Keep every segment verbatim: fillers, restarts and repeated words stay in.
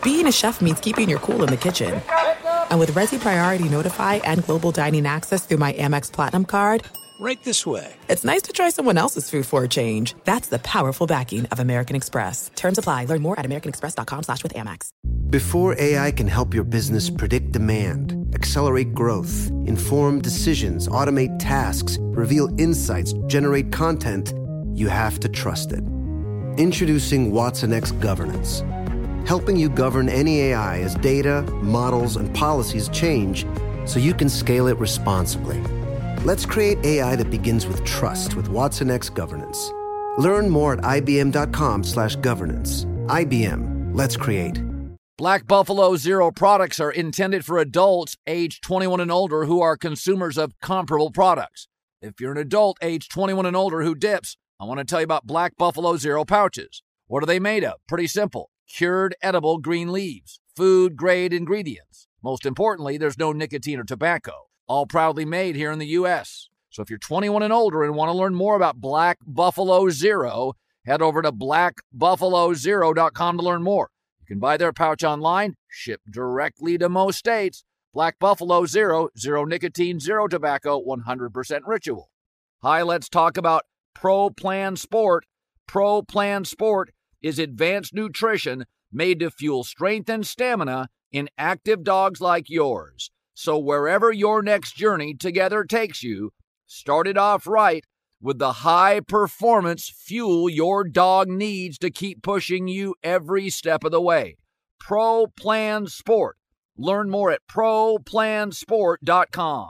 being a chef means keeping your cool in the kitchen. And with Resi Priority Notify and Global Dining Access through my Amex Platinum card, right this way. It's nice to try someone else's food for a change. That's the powerful backing of American Express. Terms apply. Learn more at americanexpress.com slash with Amex. Before A I can help your business predict demand, accelerate growth, inform decisions, automate tasks, reveal insights, generate content, you have to trust it. Introducing Watson X Governance, helping you govern any A I as data, models, and policies change so you can scale it responsibly. Let's create A I that begins with trust with Watson X Governance. Learn more at ibm.com slash governance. I B M. Let's create. Black Buffalo Zero products are intended for adults age twenty-one and older who are consumers of comparable products. If you're an adult age twenty-one and older who dips, I want to tell you about Black Buffalo Zero pouches. What are they made of? Pretty simple. Cured edible green leaves. Food-grade ingredients. Most importantly, there's no nicotine or tobacco. All proudly made here in the U S. So if you're twenty-one and older and want to learn more about Black Buffalo Zero, head over to black buffalo zero dot com to learn more. You can buy their pouch online, shipped directly to most states. Black Buffalo Zero, zero nicotine, zero tobacco, one hundred percent ritual. Hi, let's talk about Pro Plan Sport. Pro Plan Sport is advanced nutrition made to fuel strength and stamina in active dogs like yours. So wherever your next journey together takes you, start it off right with the high-performance fuel your dog needs to keep pushing you every step of the way. Pro Plan Sport. Learn more at pro plan sport dot com.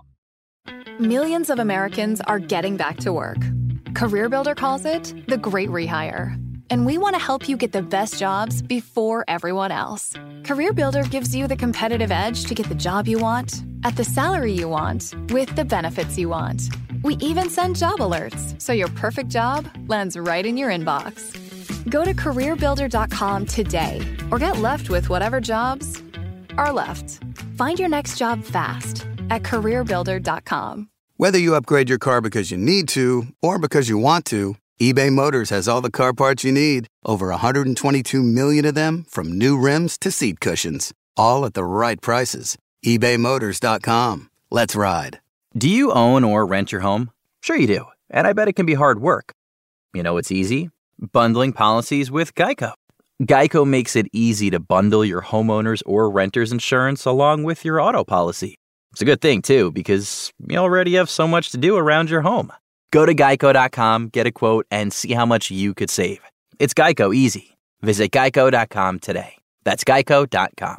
Millions of Americans are getting back to work. CareerBuilder calls it the Great Rehire. And we want to help you get the best jobs before everyone else. CareerBuilder gives you the competitive edge to get the job you want, at the salary you want, with the benefits you want. We even send job alerts, so your perfect job lands right in your inbox. Go to career builder dot com today, or get left with whatever jobs are left. Find your next job fast at career builder dot com. Whether you upgrade your car because you need to, or because you want to, eBay Motors has all the car parts you need. Over one hundred twenty-two million of them, from new rims to seat cushions. All at the right prices. ebay motors dot com. Let's ride. Do you own or rent your home? Sure you do. And I bet it can be hard work. You know what's easy? Bundling policies with Geico. Geico makes it easy to bundle your homeowner's or renter's insurance along with your auto policy. It's a good thing, too, because you already have so much to do around your home. Go to geico dot com, get a quote, and see how much you could save. It's Geico easy. Visit geico dot com today. That's geico dot com.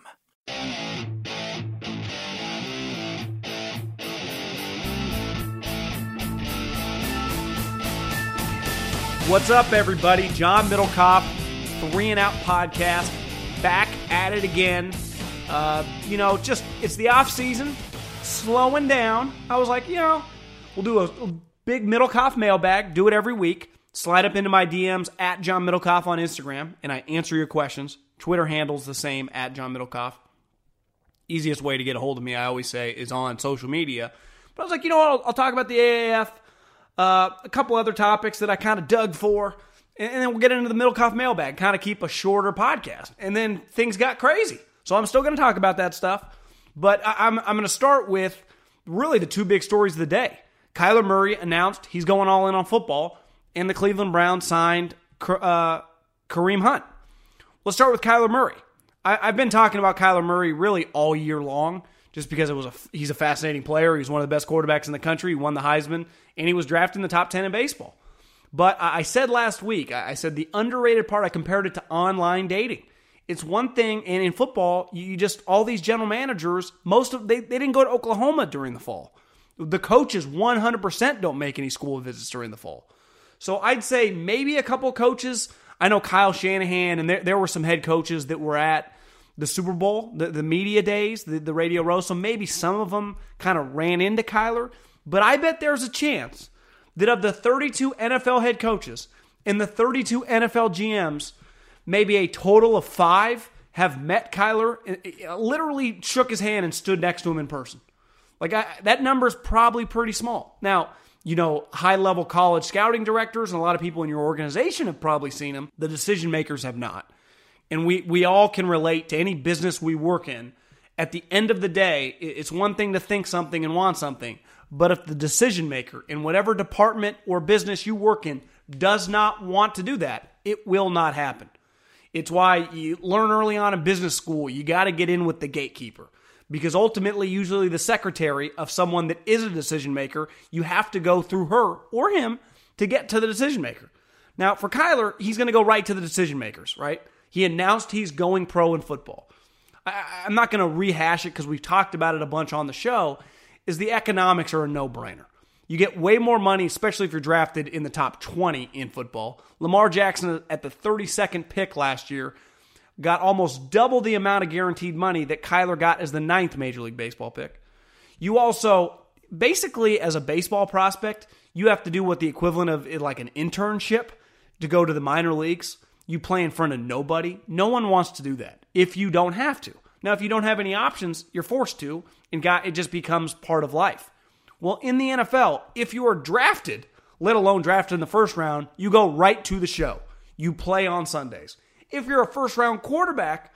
What's up, everybody? John Middlecoff, Three and Out Podcast, back at it again. Uh, you know, just, it's the off season, slowing down. I was like, you know, we'll do a, a big Middlecoff mailbag, do it every week. Slide up into my D Ms at John Middlecoff on Instagram, and I answer your questions. Twitter handle's the same, at John Middlecoff. Easiest way to get a hold of me, I always say, is on social media. But I was like, you know what, I'll, I'll talk about the A A F, uh, a couple other topics that I kind of dug for, and, and then we'll get into the Middlecoff mailbag, kind of keep a shorter podcast. And then things got crazy. So I'm still going to talk about that stuff. But I, I'm, I'm going to start with really the two big stories of the day. Kyler Murray announced he's going all in on football, and the Cleveland Browns signed uh, Kareem Hunt. Let's start with Kyler Murray. I, I've been talking about Kyler Murray really all year long, just because it was a, he's a fascinating player. He's one of the best quarterbacks in the country. He won the Heisman, and he was drafted in the top ten in baseball. But I, I said last week, I, I said the underrated part, I compared it to online dating. It's one thing, and in football, you just, all these general managers, most of, they, they didn't go to Oklahoma during the fall. The coaches one hundred percent don't make any school visits during the fall. So I'd say maybe a couple coaches. I know Kyle Shanahan, and there, there were some head coaches that were at the Super Bowl, the, the media days, the, the radio row. So maybe some of them kind of ran into Kyler. But I bet there's a chance that of the thirty-two N F L head coaches and the thirty-two N F L G Ms, maybe a total of five have met Kyler, literally shook his hand and stood next to him in person. Like I, that number is probably pretty small. Now, you know, high-level college scouting directors and a lot of people in your organization have probably seen him. The decision makers have not. And we, we all can relate to any business we work in. At the end of the day, it's one thing to think something and want something, but if the decision maker in whatever department or business you work in does not want to do that, it will not happen. It's why you learn early on in business school, you got to get in with the gatekeeper. Because ultimately, usually the secretary of someone that is a decision maker, you have to go through her or him to get to the decision maker. Now, for Kyler, he's going to go right to the decision makers, right? He announced he's going pro in football. I, I'm not going to rehash it because we've talked about it a bunch on the show, is the economics are a no-brainer. You get way more money, especially if you're drafted in the top twenty in football. Lamar Jackson at the thirty-second pick last year got almost double the amount of guaranteed money that Kyler got as the ninth Major League Baseball pick. You also, basically as a baseball prospect, you have to do what the equivalent of like an internship to go to the minor leagues. You play in front of nobody. No one wants to do that if you don't have to. Now, if you don't have any options, you're forced to, and got, it just becomes part of life. Well, in the N F L, if you are drafted, let alone drafted in the first round, you go right to the show. You play on Sundays. If you're a first-round quarterback,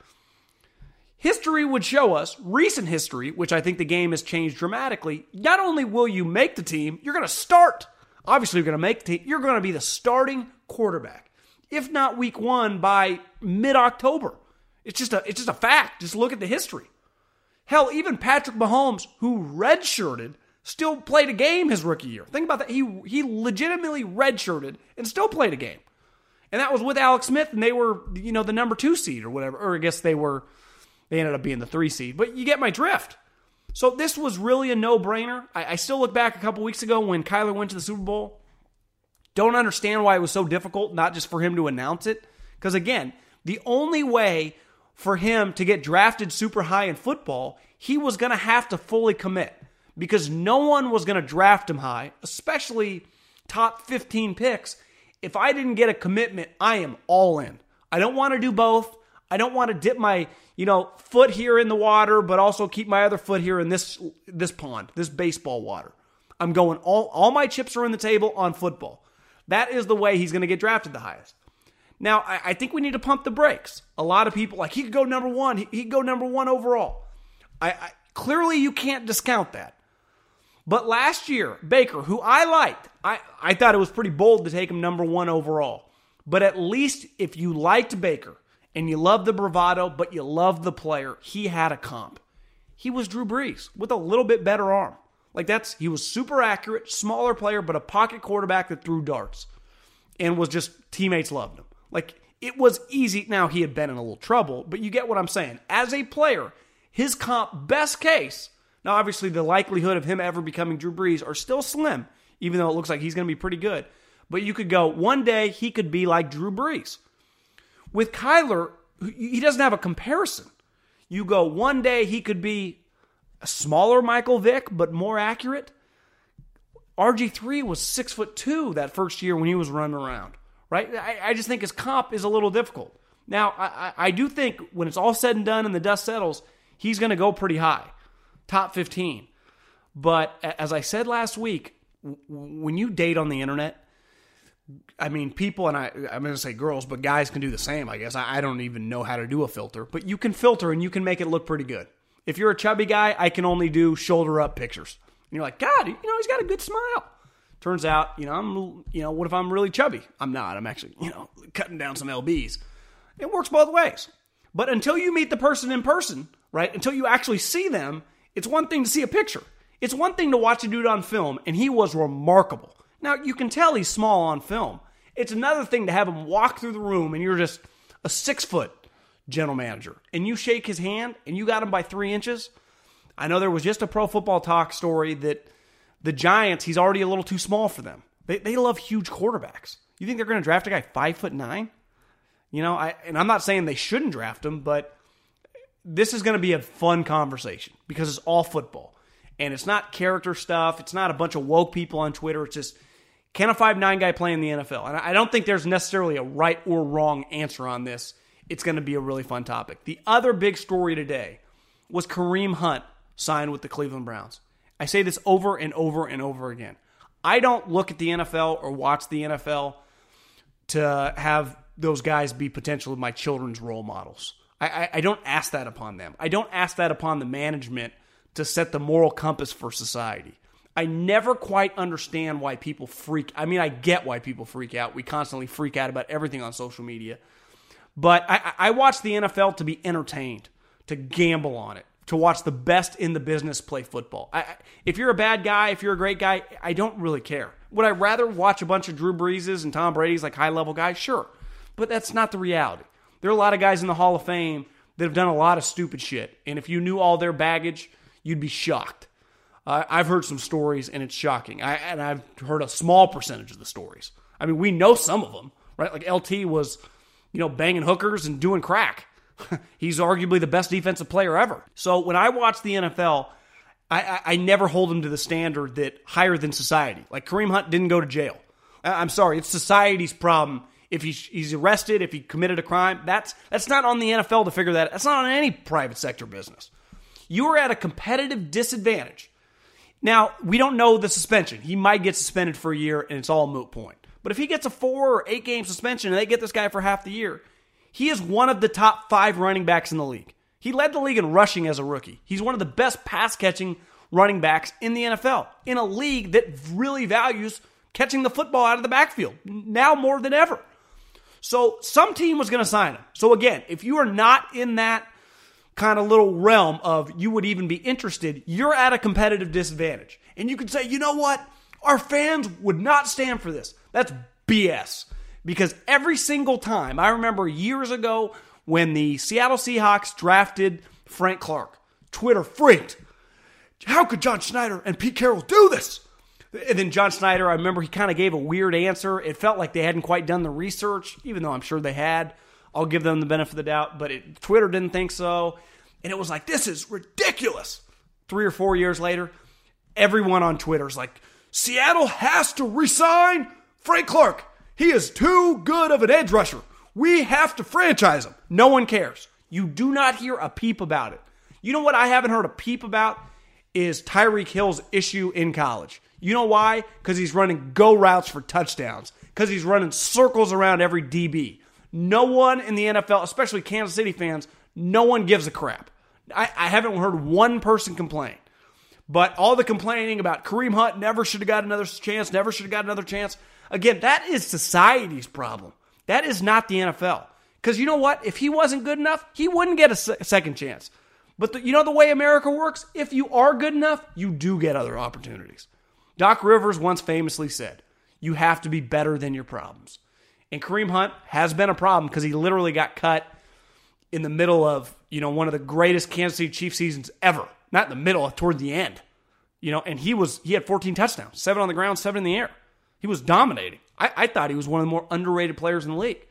history would show us, recent history, which I think the game has changed dramatically, not only will you make the team, you're going to start. Obviously, you're going to make the team. You're going to be the starting quarterback. If not week one, by mid-October. It's just a, it's just a fact. Just look at the history. Hell, even Patrick Mahomes, who redshirted, still played a game his rookie year. Think about that. He he legitimately redshirted and still played a game. And that was with Alex Smith, and they were, you know, the number two seed or whatever. Or I guess they were, they ended up being the three seed. But you get my drift. So this was really a no-brainer. I, I still look back a couple weeks ago when Kyler went to the Super Bowl. Don't understand why it was so difficult, not just for him to announce it. Because again, the only way for him to get drafted super high in football, he was going to have to fully commit. Because no one was going to draft him high, especially top fifteen picks. If I didn't get a commitment, I am all in. I don't want to do both. I don't want to dip my, you know, foot here in the water, but also keep my other foot here in this this pond, this baseball water. I'm going, all, all my chips are on the table on football. That is the way he's going to get drafted the highest. Now, I, I think we need to pump the brakes. A lot of people, like, he could go number one. He, he could go number one overall. I, I clearly, you can't discount that. But last year, Baker, who I liked, I, I thought it was pretty bold to take him number one overall. But at least if you liked Baker and you love the bravado, but you love the player, he had a comp. He was Drew Brees with a little bit better arm. Like that's, he was super accurate, smaller player, but a pocket quarterback that threw darts and was just, teammates loved him. Like it was easy. Now he had been in a little trouble, but you get what I'm saying. As a player, his comp, best case, now, obviously, the likelihood of him ever becoming Drew Brees are still slim, even though it looks like he's going to be pretty good. But you could go, one day he could be like Drew Brees. With Kyler, he doesn't have a comparison. You go, one day he could be a smaller Michael Vick, but more accurate. R G three was six foot two that first year when he was running around, right? I, I just think his comp is a little difficult. Now, I, I, I do think when it's all said and done and the dust settles, he's going to go pretty high. Top fifteen. But as I said last week, when you date on the internet, I mean, people, and I, I'm going to say girls, but guys can do the same, I guess. I don't even know how to do a filter. But you can filter and you can make it look pretty good. If you're a chubby guy, I can only do shoulder-up pictures. And you're like, God, you know, he's got a good smile. Turns out, you know, I'm, you know, what if I'm really chubby? I'm not. I'm actually, you know, cutting down some L Bs. It works both ways. But until you meet the person in person, right, until you actually see them, it's one thing to see a picture. It's one thing to watch a dude on film, and he was remarkable. Now, you can tell he's small on film. It's another thing to have him walk through the room, and you're just a six-foot general manager, and you shake his hand, and you got him by three inches. I know there was just a Pro Football Talk story that the Giants, he's already a little too small for them. They, they love huge quarterbacks. You think they're going to draft a guy five foot nine? You know, I and I'm not saying they shouldn't draft him, but this is going to be a fun conversation because it's all football. And it's not character stuff. It's not a bunch of woke people on Twitter. It's just, can a five nine guy play in the N F L? And I don't think there's necessarily a right or wrong answer on this. It's going to be a really fun topic. The other big story today was Kareem Hunt signed with the Cleveland Browns. I say this over and over and over again. I don't look at the N F L or watch the N F L to have those guys be potentially my children's role models. I, I, I don't ask that upon them. I don't ask that upon the management to set the moral compass for society. I never quite understand why people freak. I mean, I get why people freak out. We constantly freak out about everything on social media. But I, I watch the N F L to be entertained, to gamble on it, to watch the best in the business play football. I, if you're a bad guy, if you're a great guy, I don't really care. Would I rather watch a bunch of Drew Breeses and Tom Brady's like high-level guys? Sure. But that's not the reality. There are a lot of guys in the Hall of Fame that have done a lot of stupid shit. And if you knew all their baggage, you'd be shocked. Uh, I've heard some stories, and it's shocking. I, and I've heard a small percentage of the stories. I mean, we know some of them, right? Like L T was, you know, banging hookers and doing crack. He's arguably the best defensive player ever. So when I watch the N F L, I, I, I never hold him to the standard that higher than society. Like Kareem Hunt didn't go to jail. I, I'm sorry, it's society's problem. If he's, he's arrested, if he committed a crime, that's that's not on the N F L to figure that out. That's not on any private sector business. You are at a competitive disadvantage. Now, we don't know the suspension. He might get suspended for a year, and it's all a moot point. But if he gets a four or eight game suspension and they get this guy for half the year, he is one of the top five running backs in the league. He led the league in rushing as a rookie. He's one of the best pass-catching running backs in the N F L, in a league that really values catching the football out of the backfield, now more than ever. So some team was going to sign him. So again, if you are not in that kind of little realm of you would even be interested, you're at a competitive disadvantage. And you could say, you know what? Our fans would not stand for this. That's B S. Because every single time, I remember years ago when the Seattle Seahawks drafted Frank Clark, Twitter freaked. How could John Schneider and Pete Carroll do this? And then John Schneider, I remember he kind of gave a weird answer. It felt like they hadn't quite done the research, even though I'm sure they had. I'll give them the benefit of the doubt, but it, Twitter didn't think so. And it was like, this is ridiculous. Three or four years later, everyone on Twitter is like, Seattle has to re-sign Frank Clark. He is too good of an edge rusher. We have to franchise him. No one cares. You do not hear a peep about it. You know what I haven't heard a peep about is Tyreek Hill's issue in college. You know why? Because he's running go routes for touchdowns. Because he's running circles around every D B. No one in the N F L, especially Kansas City fans, no one gives a crap. I, I haven't heard one person complain. But all the complaining about Kareem Hunt never should have got another chance, never should have got another chance. Again, that is society's problem. That is not the N F L. Because you know what? If he wasn't good enough, he wouldn't get a, se- a second chance. But the, you know the way America works? If you are good enough, you do get other opportunities. Doc Rivers once famously said, you have to be better than your problems. And Kareem Hunt has been a problem because he literally got cut in the middle of, you know, one of the greatest Kansas City Chiefs seasons ever. Not in the middle, toward the end. You know, and he was he had fourteen touchdowns, seven on the ground, seven in the air. He was dominating. I, I thought he was one of the more underrated players in the league.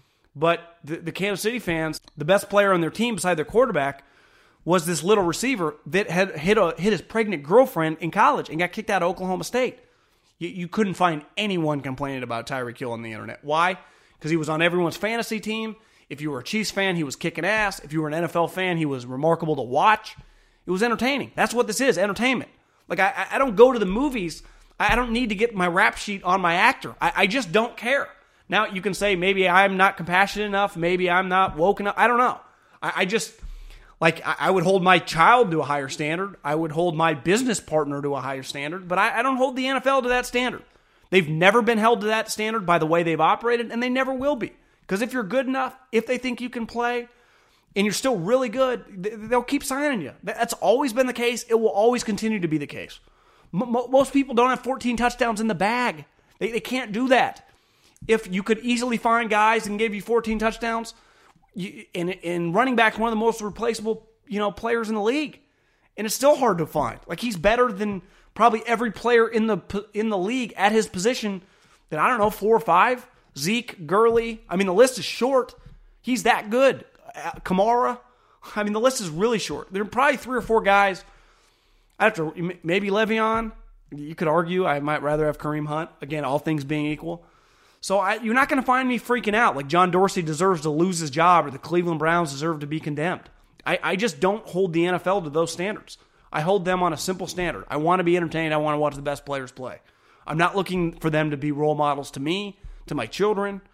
But the, the Kansas City fans, the best player on their team beside their quarterback was this little receiver that had hit, a, hit his pregnant girlfriend in college and got kicked out of Oklahoma State. You, you couldn't find anyone complaining about Tyreek Hill on the internet. Why? Because he was on everyone's fantasy team. If you were a Chiefs fan, he was kicking ass. If you were an N F L fan, he was remarkable to watch. It was entertaining. That's what this is, entertainment. Like, I, I don't go to the movies. I don't need to get my rap sheet on my actor. I, I just don't care. Now, you can say maybe I'm not compassionate enough. Maybe I'm not woke enough. I don't know. I, I just, like, I, I would hold my child to a higher standard. I would hold my business partner to a higher standard. But I, I don't hold the N F L to that standard. They've never been held to that standard by the way they've operated, and they never will be. Because if you're good enough, if they think you can play, and you're still really good, they'll keep signing you. That's always been the case. It will always continue to be the case. M- most people don't have fourteen touchdowns in the bag. They, they can't do that. If you could easily find guys and give you fourteen touchdowns, you, and, and running back one of the most replaceable, you know, players in the league, and it's still hard to find. Like, he's better than probably every player in the in the league at his position. That I don't know, four or five. Zeke, Gurley. I mean, the list is short. He's that good. Kamara. I mean, the list is really short. There are probably three or four guys. After maybe Le'Veon. You could argue I might rather have Kareem Hunt. Again, all things being equal. So I, you're not going to find me freaking out like John Dorsey deserves to lose his job or the Cleveland Browns deserve to be condemned. I, I just don't hold the N F L to those standards. I hold them on a simple standard. I want to be entertained. I want to watch the best players play. I'm not looking for them to be role models to me, to my children.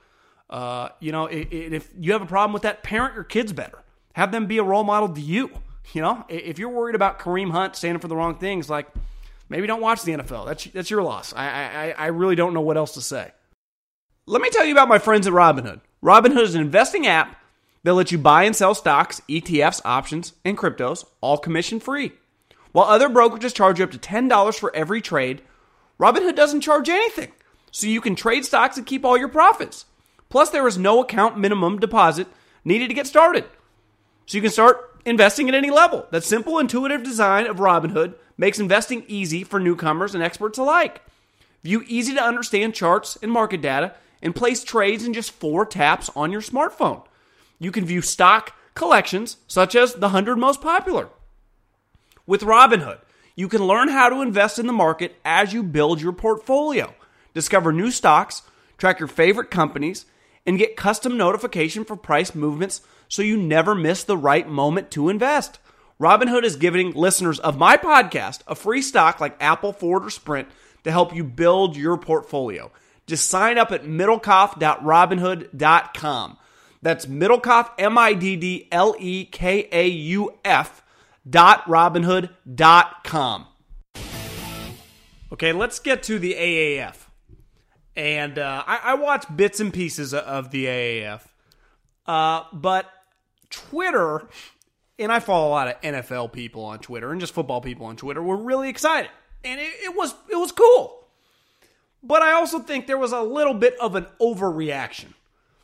Uh, you know, if you have a problem with that, parent your kids better. Have them be a role model to you. You know, if you're worried about Kareem Hunt standing for the wrong things, like maybe don't watch the N F L. That's that's your loss. I I, I really don't know what else to say. Let me tell you about my friends at Robinhood. Robinhood is an investing app that lets you buy and sell stocks, E T Fs, options, and cryptos, all commission-free. While other brokerages charge you up to ten dollars for every trade, Robinhood doesn't charge anything, so you can trade stocks and keep all your profits. Plus, there is no account minimum deposit needed to get started, so you can start investing at any level. That simple, intuitive design of Robinhood makes investing easy for newcomers and experts alike. View easy-to-understand charts and market data and place trades in just four taps on your smartphone. You can view stock collections, such as the one hundred most popular. With Robinhood, you can learn how to invest in the market as you build your portfolio, discover new stocks, track your favorite companies, and get custom notification for price movements so you never miss the right moment to invest. Robinhood is giving listeners of my podcast a free stock like Apple, Ford, or Sprint to help you build your portfolio. Just sign up at middlecoff dot robinhood dot com. That's Middlecoff, M I D D L E K A U F dot robinhood dot com. Okay, let's get to the A A F. And uh, I, I watch bits and pieces of the A A F. Uh, but Twitter, and I follow a lot of N F L people on Twitter and just football people on Twitter, were really excited. And it, it was it was cool. But I also think there was a little bit of an overreaction.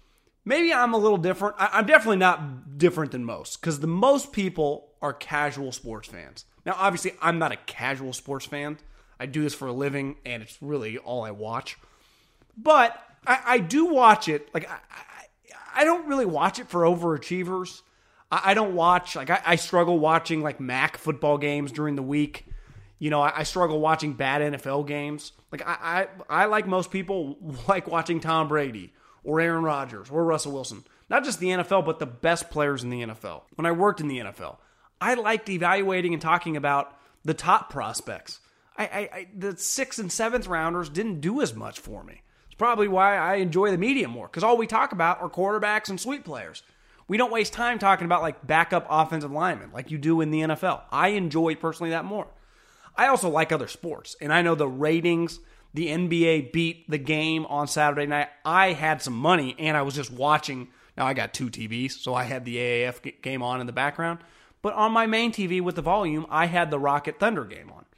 Maybe I'm a little different. I, I'm definitely not different than most, because the most people are casual sports fans. Now, obviously, I'm not a casual sports fan. I do this for a living, and it's really all I watch. But I, I do watch it. Like I, I, I don't really watch it for overachievers. I, I don't watch like I, I struggle watching like M A C football games during the week. You know, I, I struggle watching bad N F L games. Like I, I, I, like most people, like watching Tom Brady or Aaron Rodgers or Russell Wilson. Not just the N F L, but the best players in the N F L. When I worked in the N F L, I liked evaluating and talking about the top prospects. I, I, I the sixth and seventh rounders didn't do as much for me. It's probably why I enjoy the media more, because all we talk about are quarterbacks and sweet players. We don't waste time talking about like backup offensive linemen like you do in the N F L. I enjoy personally that more. I also like other sports, and I know the ratings, the N B A beat the game on Saturday night. I had some money, and I was just watching. Now, I got two T Vs, so I had the A A F game on in the background. But on my main T V with the volume, I had the Rocket Thunder game on.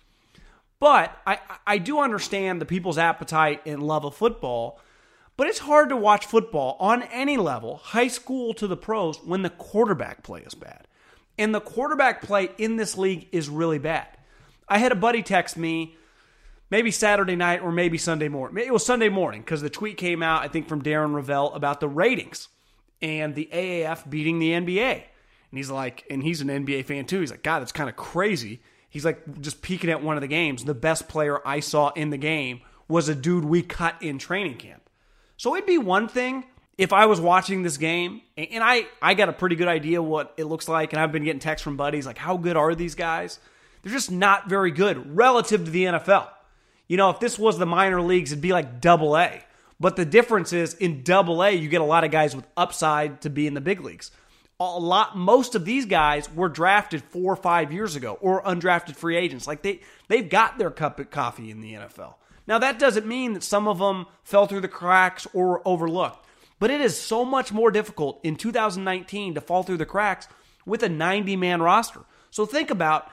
But I, I do understand the people's appetite and love of football, but it's hard to watch football on any level, high school to the pros, when the quarterback play is bad. And the quarterback play in this league is really bad. I had a buddy text me maybe Saturday night or maybe Sunday morning. It was Sunday morning because the tweet came out, I think, from Darren Ravel about the ratings and the A A F beating the N B A. And he's like, and he's an N B A fan too. He's like, God, that's kind of crazy. He's like, just peeking at one of the games. The best player I saw in the game was a dude we cut in training camp. So it'd be one thing if I was watching this game, and I, I got a pretty good idea what it looks like, and I've been getting texts from buddies like, how good are these guys? They're just not very good relative to the N F L. You know, if this was the minor leagues, it'd be like double A. But the difference is in double A, you get a lot of guys with upside to be in the big leagues. A lot, most of these guys were drafted four or five years ago or undrafted free agents. Like they, they've got their cup of coffee in the N F L. Now, that doesn't mean that some of them fell through the cracks or overlooked. But it is so much more difficult in two thousand nineteen to fall through the cracks with a ninety-man roster. So think about,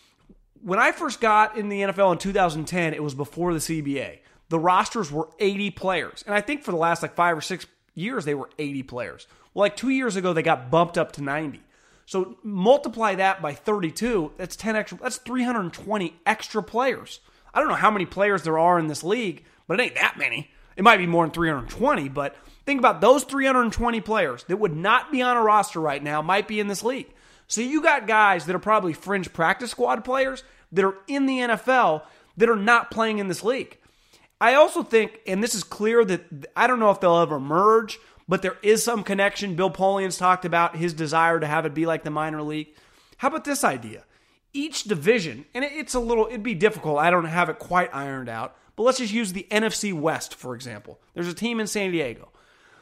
when I first got in the N F L in two thousand ten, it was before the C B A. The rosters were eighty players. And I think for the last like five or six years, they were eighty players. Well, like two years ago, they got bumped up to ninety. So multiply that by thirty-two, that's ten extra, that's three hundred twenty extra players. I don't know how many players there are in this league, but it ain't that many. It might be more than three hundred twenty, but think about those three hundred twenty players that would not be on a roster right now might be in this league. So you got guys that are probably fringe practice squad players that are in the N F L that are not playing in this league. I also think, and this is clear, that I don't know if they'll ever merge, but there is some connection. Bill Polian's talked about his desire to have it be like the minor league. How about this idea? Each division, and it's a little, it'd be difficult. I don't have it quite ironed out, but let's just use the N F C West, for example. There's a team in San Diego.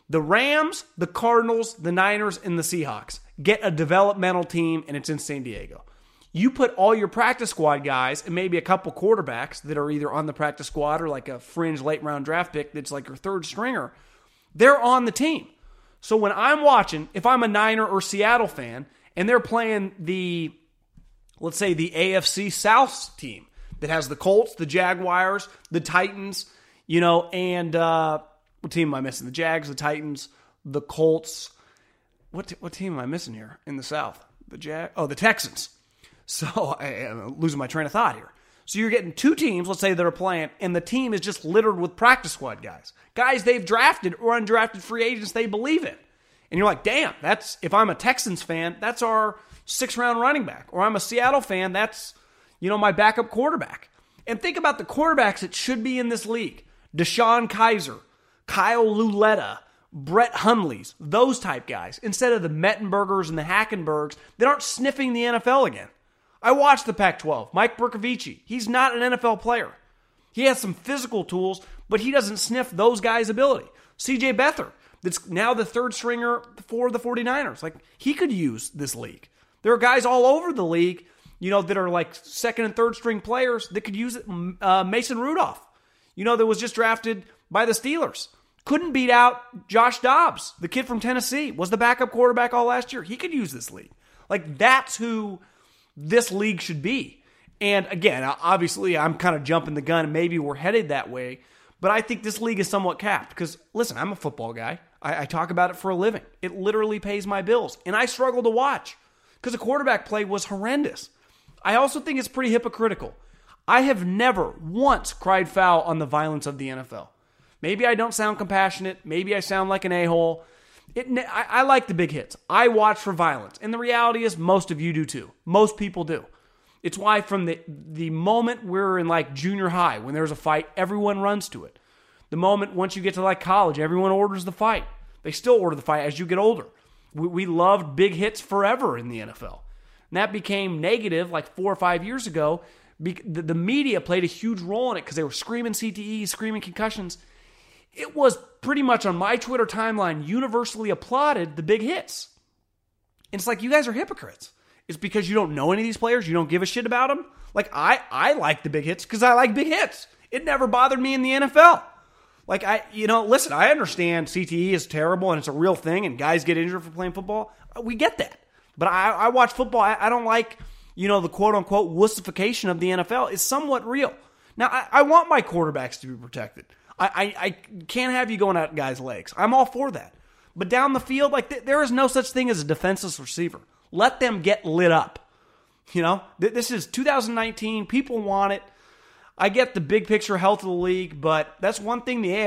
The Rams, the Cardinals, the Niners, and the Seahawks get a developmental team, and it's in San Diego. You put all your practice squad guys and maybe a couple quarterbacks that are either on the practice squad or like a fringe late round draft pick that's like your third stringer. They're on the team. So when I'm watching, if I'm a Niner or Seattle fan, and they're playing the, let's say, the A F C South team that has the Colts, the Jaguars, the Titans, you know, and uh, what team am I missing? The Jags, the Titans, the Colts. What t- what team am I missing here in the South? The Jag. Oh, the Texans. So I, I'm losing my train of thought here. So you're getting two teams, let's say, that are playing, and the team is just littered with practice squad guys. Guys they've drafted or undrafted free agents they believe in. And you're like, damn, that's, if I'm a Texans fan, that's our six-round running back. Or I'm a Seattle fan, that's, you know, my backup quarterback. And think about the quarterbacks that should be in this league. Deshaun Kaiser, Kyle Luletta, Brett Hundleys, those type guys, instead of the Mettenbergers and the Hackenbergs that aren't sniffing the N F L again. I watched the Pac twelve. Mike Bercovici, he's not an N F L player. He has some physical tools, but he doesn't sniff those guys' ability. C J Beathard, that's now the third stringer for the 49ers. Like, he could use this league. There are guys all over the league, you know, that are like second and third string players that could use it. Uh, Mason Rudolph, you know, that was just drafted by the Steelers. Couldn't beat out Josh Dobbs, the kid from Tennessee, was the backup quarterback all last year. He could use this league. Like, that's who this league should be. And again, obviously, I'm kind of jumping the gun, and maybe we're headed that way, but I think this league is somewhat capped because, listen, I'm a football guy. I, I talk about it for a living. It literally pays my bills, and I struggle to watch because the quarterback play was horrendous. I also think it's pretty hypocritical. I have never once cried foul on the violence of the N F L. Maybe I don't sound compassionate. Maybe I sound like an a-hole. It, I, I like the big hits. I watch for violence. And the reality is most of you do too. Most people do. It's why from the, the moment we're in like junior high, when there's a fight, everyone runs to it. The moment once you get to like college, everyone orders the fight. They still order the fight as you get older. We, we loved big hits forever in the N F L. And that became negative like four or five years ago. The, the media played a huge role in it because they were screaming C T Es, screaming concussions. It was pretty much on my Twitter timeline universally applauded the big hits. And it's like, you guys are hypocrites. It's because you don't know any of these players. You don't give a shit about them. Like, I, I like the big hits because I like big hits. It never bothered me in the N F L. Like, I, you know, listen, I understand C T E is terrible and it's a real thing and guys get injured for playing football. We get that. But I, I watch football. I, I don't like, you know, the quote-unquote wussification of the N F L. It's somewhat real. Now, I, I want my quarterbacks to be protected. I, I, I can't have you going at guys' legs. I'm all for that. But down the field, like th- there is no such thing as a defenseless receiver. Let them get lit up. You know, th- this is two thousand nineteen. People want it. I get the big picture health of the league, but that's one thing the A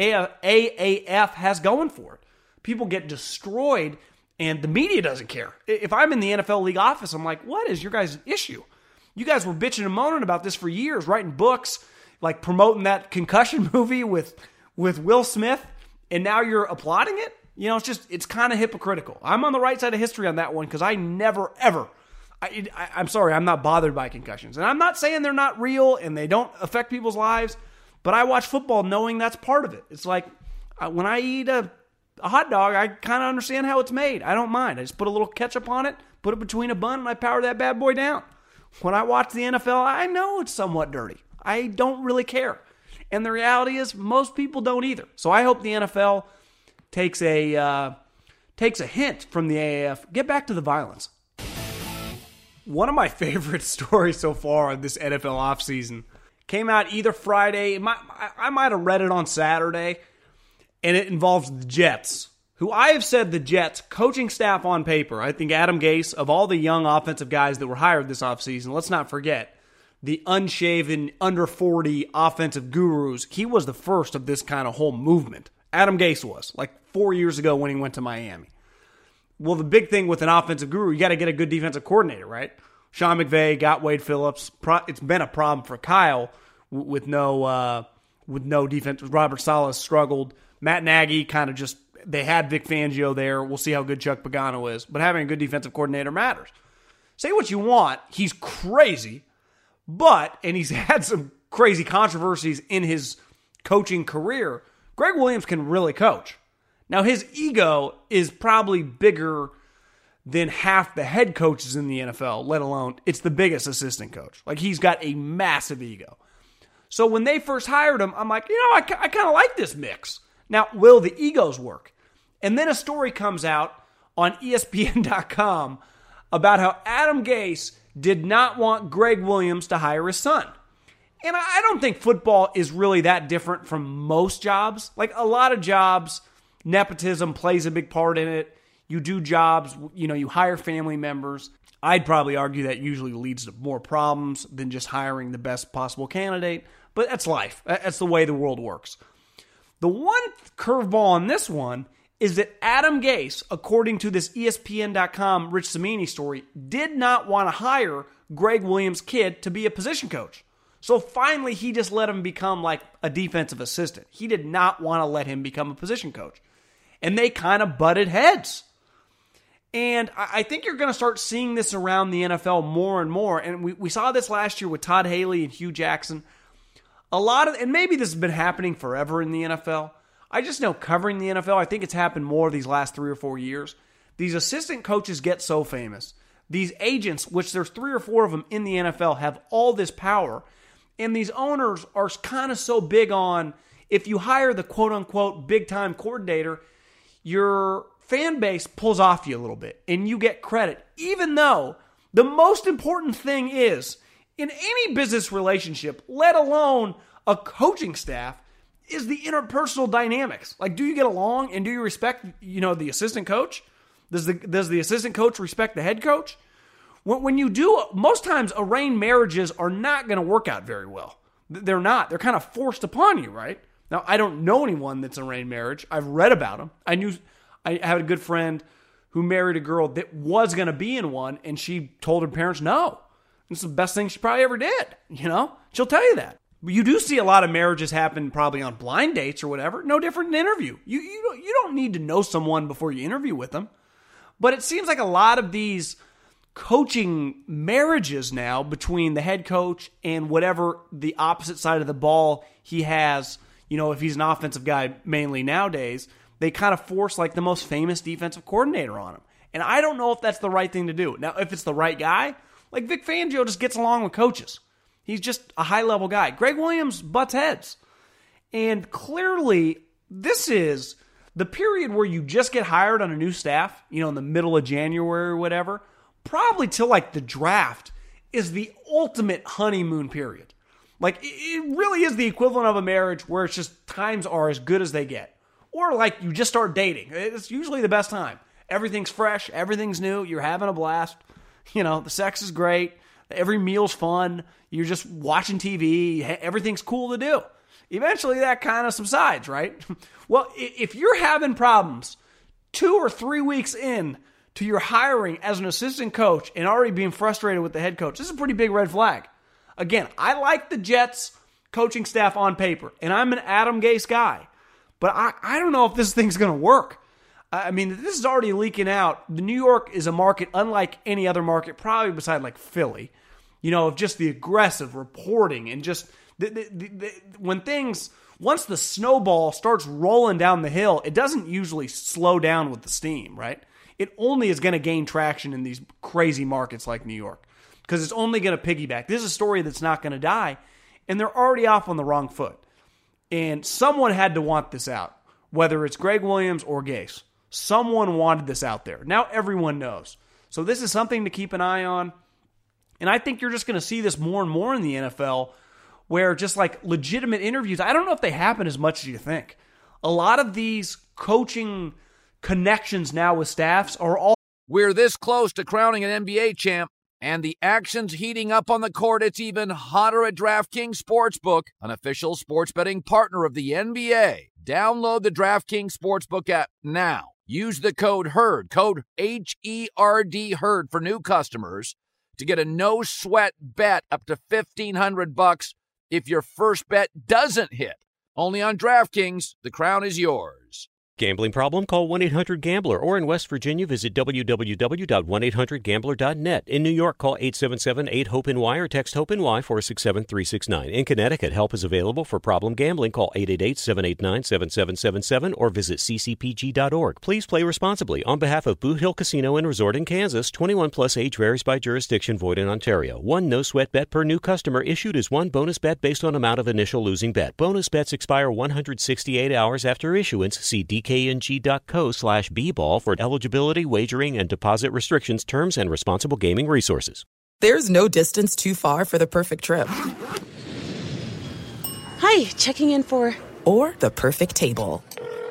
A F has going for it. People get destroyed, and the media doesn't care. If I'm in the N F L league office, I'm like, what is your guys' issue? You guys were bitching and moaning about this for years, writing books, like promoting that concussion movie with with Will Smith, and now you're applauding it? You know, it's just, it's kind of hypocritical. I'm on the right side of history on that one because I never, ever, I, I, I'm sorry, I'm not bothered by concussions. And I'm not saying they're not real and they don't affect people's lives, but I watch football knowing that's part of it. It's like, when I eat a, a hot dog, I kind of understand how it's made. I don't mind. I just put a little ketchup on it, put it between a bun, and I power that bad boy down. When I watch the N F L, I know it's somewhat dirty. I don't really care. And the reality is, most people don't either. So I hope the N F L takes a uh, takes a hint from the A A F. Get back to the violence. One of my favorite stories so far on this N F L offseason came out either Friday. I might have read it on Saturday, and it involves the Jets, who I have said the Jets coaching staff on paper. I think Adam Gase, of all the young offensive guys that were hired this offseason, let's not forget, the unshaven, under forty offensive gurus, he was the first of this kind of whole movement. Adam Gase was, like four years ago when he went to Miami. Well, the big thing with an offensive guru, you got to get a good defensive coordinator, right? Sean McVay got Wade Phillips. It's been a problem for Kyle with no uh, with no defense. Robert Saleh struggled. Matt Nagy kind of just, they had Vic Fangio there. We'll see how good Chuck Pagano is. But having a good defensive coordinator matters. Say what you want. He's crazy. But, and he's had some crazy controversies in his coaching career, Greg Williams can really coach. Now, his ego is probably bigger than half the head coaches in the N F L, let alone it's the biggest assistant coach. Like, he's got a massive ego. So when they first hired him, I'm like, you know, I, I kind of like this mix. Now, will the egos work? And then a story comes out on E S P N dot com about how Adam Gase did not want Greg Williams to hire his son. And I don't think football is really that different from most jobs. Like, a lot of jobs, nepotism plays a big part in it. You do jobs, you know, you hire family members. I'd probably argue that usually leads to more problems than just hiring the best possible candidate. But that's life. That's the way the world works. The one curveball on this one is that Adam Gase, according to this E S P N dot com Rich Cimini story, did not want to hire Greg Williams' kid to be a position coach. So finally, he just let him become like a defensive assistant. He did not want to let him become a position coach. And they kind of butted heads. And I think you're going to start seeing this around the N F L more and more. And we, we saw this last year with Todd Haley and Hugh Jackson. A lot of, and maybe this has been happening forever in the N F L. I just know covering the N F L, I think it's happened more these last three or four years. These assistant coaches get so famous. These agents, which there's three or four of them in the N F L, have all this power. And these owners are kind of so big on, if you hire the quote-unquote big-time coordinator, your fan base pulls off you a little bit, and you get credit. Even though the most important thing is, in any business relationship, let alone a coaching staff, is the interpersonal dynamics. Like, do you get along, and do you respect, you know, the assistant coach? Does the does the assistant coach respect the head coach? When, when you do, most times arranged marriages are not going to work out very well. They're not. They're kind of forced upon you, right? Now, I don't know anyone that's arranged marriage. I've read about them. I knew, I had a good friend who married a girl that was going to be in one, and she told her parents no. It's the best thing she probably ever did, you know? She'll tell you that. But you do see a lot of marriages happen probably on blind dates or whatever. No different than interview. You, you, don't, you don't need to know someone before you interview with them. But it seems like a lot of these coaching marriages now between the head coach and whatever the opposite side of the ball he has, you know, if he's an offensive guy mainly nowadays, they kind of force like the most famous defensive coordinator on him. And I don't know if that's the right thing to do. Now, if it's the right guy, like Vic Fangio just gets along with coaches. He's just a high-level guy. Greg Williams butts heads. And clearly, this is the period where you just get hired on a new staff, you know, in the middle of January or whatever, probably till like the draft, is the ultimate honeymoon period. Like, it really is the equivalent of a marriage where it's just times are as good as they get. Or like you just start dating. It's usually the best time. Everything's fresh. Everything's new. You're having a blast. You know, the sex is great. Every meal's fun. You're just watching T V. Everything's cool to do. Eventually that kind of subsides, right? Well, if you're having problems two or three weeks in to your hiring as an assistant coach and already being frustrated with the head coach, this is a pretty big red flag. Again, I like the Jets coaching staff on paper, and I'm an Adam Gase guy. But I, I don't know if this thing's going to work. I mean, this is already leaking out. The New York is a market unlike any other market, probably beside like Philly. You know, of just the aggressive reporting and just the, the, the, the, when things, once the snowball starts rolling down the hill, it doesn't usually slow down with the steam, right? It only is going to gain traction in these crazy markets like New York because it's only going to piggyback. This is a story that's not going to die, and they're already off on the wrong foot. And someone had to want this out, whether it's Greg Williams or Gase. Someone wanted this out there. Now everyone knows. So this is something to keep an eye on. And I think you're just going to see this more and more in the N F L where just like legitimate interviews, I don't know if they happen as much as you think. A lot of these coaching connections now with staffs are all... We're this close to crowning an N B A champ, and the action's heating up on the court. It's even hotter at DraftKings Sportsbook, an official sports betting partner of the N B A. Download the DraftKings Sportsbook app now. Use the code HERD, code H E R D, HERD for new customers to get a no-sweat bet up to fifteen hundred bucks if your first bet doesn't hit. Only on DraftKings, the crown is yours. Gambling problem? Call one eight hundred gambler, or in West Virginia, visit w w w dot one eight hundred gambler dot net. In New York, call eight seven seven eight hope N Y or text HOPE-NY four six seven three six nine. In Connecticut, help is available for problem gambling. Call eight eight eight seven eight nine seven seven seven seven or visit c c p g dot org. Please play responsibly. On behalf of Boot Hill Casino and Resort in Kansas, twenty-one plus age varies by jurisdiction, void in Ontario. One no-sweat bet per new customer issued is one bonus bet based on amount of initial losing bet. Bonus bets expire one hundred sixty-eight hours after issuance. See d k n g dot co slash b ball for eligibility, wagering, and deposit restrictions, terms, and responsible gaming resources. There's no distance too far for the perfect trip. Hi, checking in for... Or the perfect table.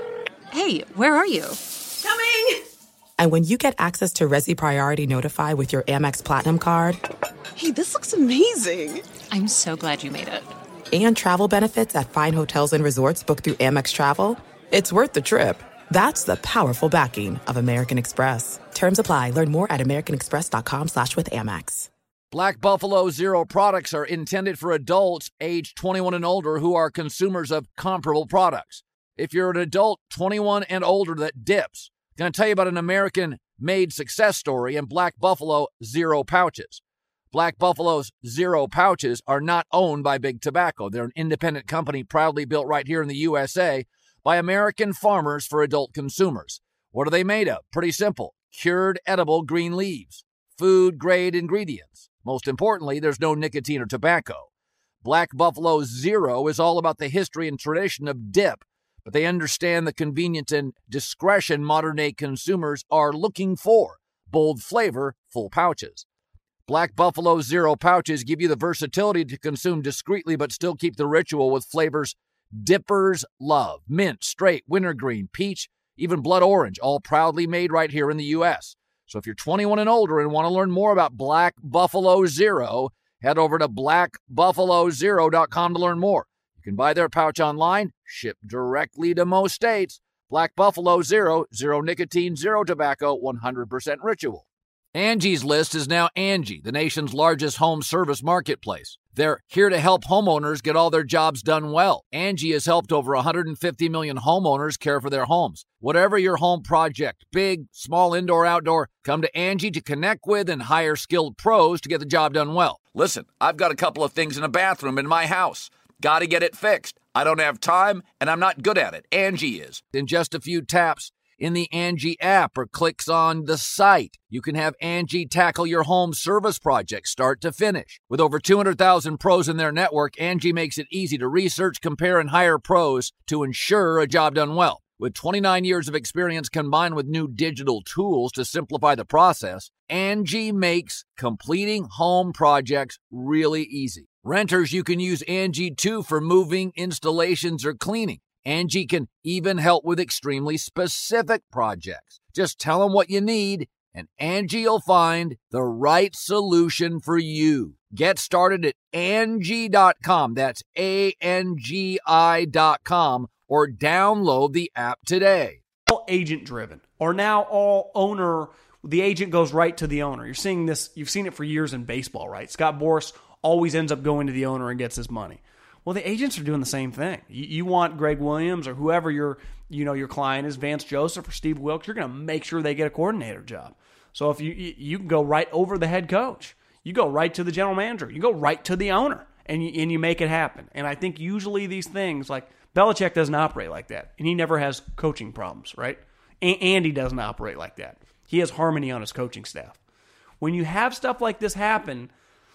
Hey, where are you? Coming! And when you get access to Resi Priority Notify with your Amex Platinum card... Hey, this looks amazing! I'm so glad you made it. And travel benefits at fine hotels and resorts booked through Amex Travel, it's worth the trip. That's the powerful backing of American Express. Terms apply. Learn more at americanexpress.com slash with Amex. Black Buffalo Zero products are intended for adults age twenty-one and older who are consumers of comparable products. If you're an adult twenty-one and older that dips, I'm going to tell you about an American-made success story in Black Buffalo Zero pouches. Black Buffalo's Zero pouches are not owned by Big Tobacco. They're an independent company proudly built right here in the U S A by American farmers for adult consumers. What are they made of? Pretty simple. Cured edible green leaves. Food-grade ingredients. Most importantly, there's no nicotine or tobacco. Black Buffalo Zero is all about the history and tradition of dip, but they understand the convenience and discretion modern-day consumers are looking for. Bold flavor, full pouches. Black Buffalo Zero pouches give you the versatility to consume discreetly but still keep the ritual with flavors dippers love. Mint, straight, wintergreen, peach, even blood orange, all proudly made right here in the U S. So if you're twenty-one and older and want to learn more about Black Buffalo Zero, head over to black buffalo zero dot com to learn more. You can buy their pouch online, shipped directly to most states. Black Buffalo Zero, zero nicotine, zero tobacco, one hundred percent ritual. Angie's List is now Angie, the nation's largest home service marketplace. They're here to help homeowners get all their jobs done well. Angie has helped over one hundred fifty million homeowners care for their homes. Whatever your home project, big, small, indoor, outdoor, come to Angie to connect with and hire skilled pros to get the job done well. Listen, I've got a couple of things in a bathroom in my house. Got to get it fixed. I don't have time, and I'm not good at it. Angie is. In just a few taps, in the Angie app or clicks on the site, you can have Angie tackle your home service project start to finish. With over two hundred thousand pros in their network, Angie makes it easy to research, compare, and hire pros to ensure a job done well. With twenty-nine years of experience combined with new digital tools to simplify the process, Angie makes completing home projects really easy. Renters, you can use Angie too for moving, installations, or cleaning. Angie can even help with extremely specific projects. Just tell them what you need, and Angie will find the right solution for you. Get started at Angie dot com. That's A N G I dot com, or download the app today. All agent-driven, or now all owner. The agent goes right to the owner. You're seeing this. You've seen it for years in baseball, right? Scott Boras always ends up going to the owner and gets his money. Well, the agents are doing the same thing. You, you want Greg Williams or whoever your, you know, your client is, Vance Joseph or Steve Wilkes, you're going to make sure they get a coordinator job. So if you you can go right over the head coach, you go right to the general manager, you go right to the owner, and you, and you make it happen. And I think usually these things, like Belichick doesn't operate like that, and he never has coaching problems, right? A- Andy doesn't operate like that. He has harmony on his coaching staff. When you have stuff like this happen,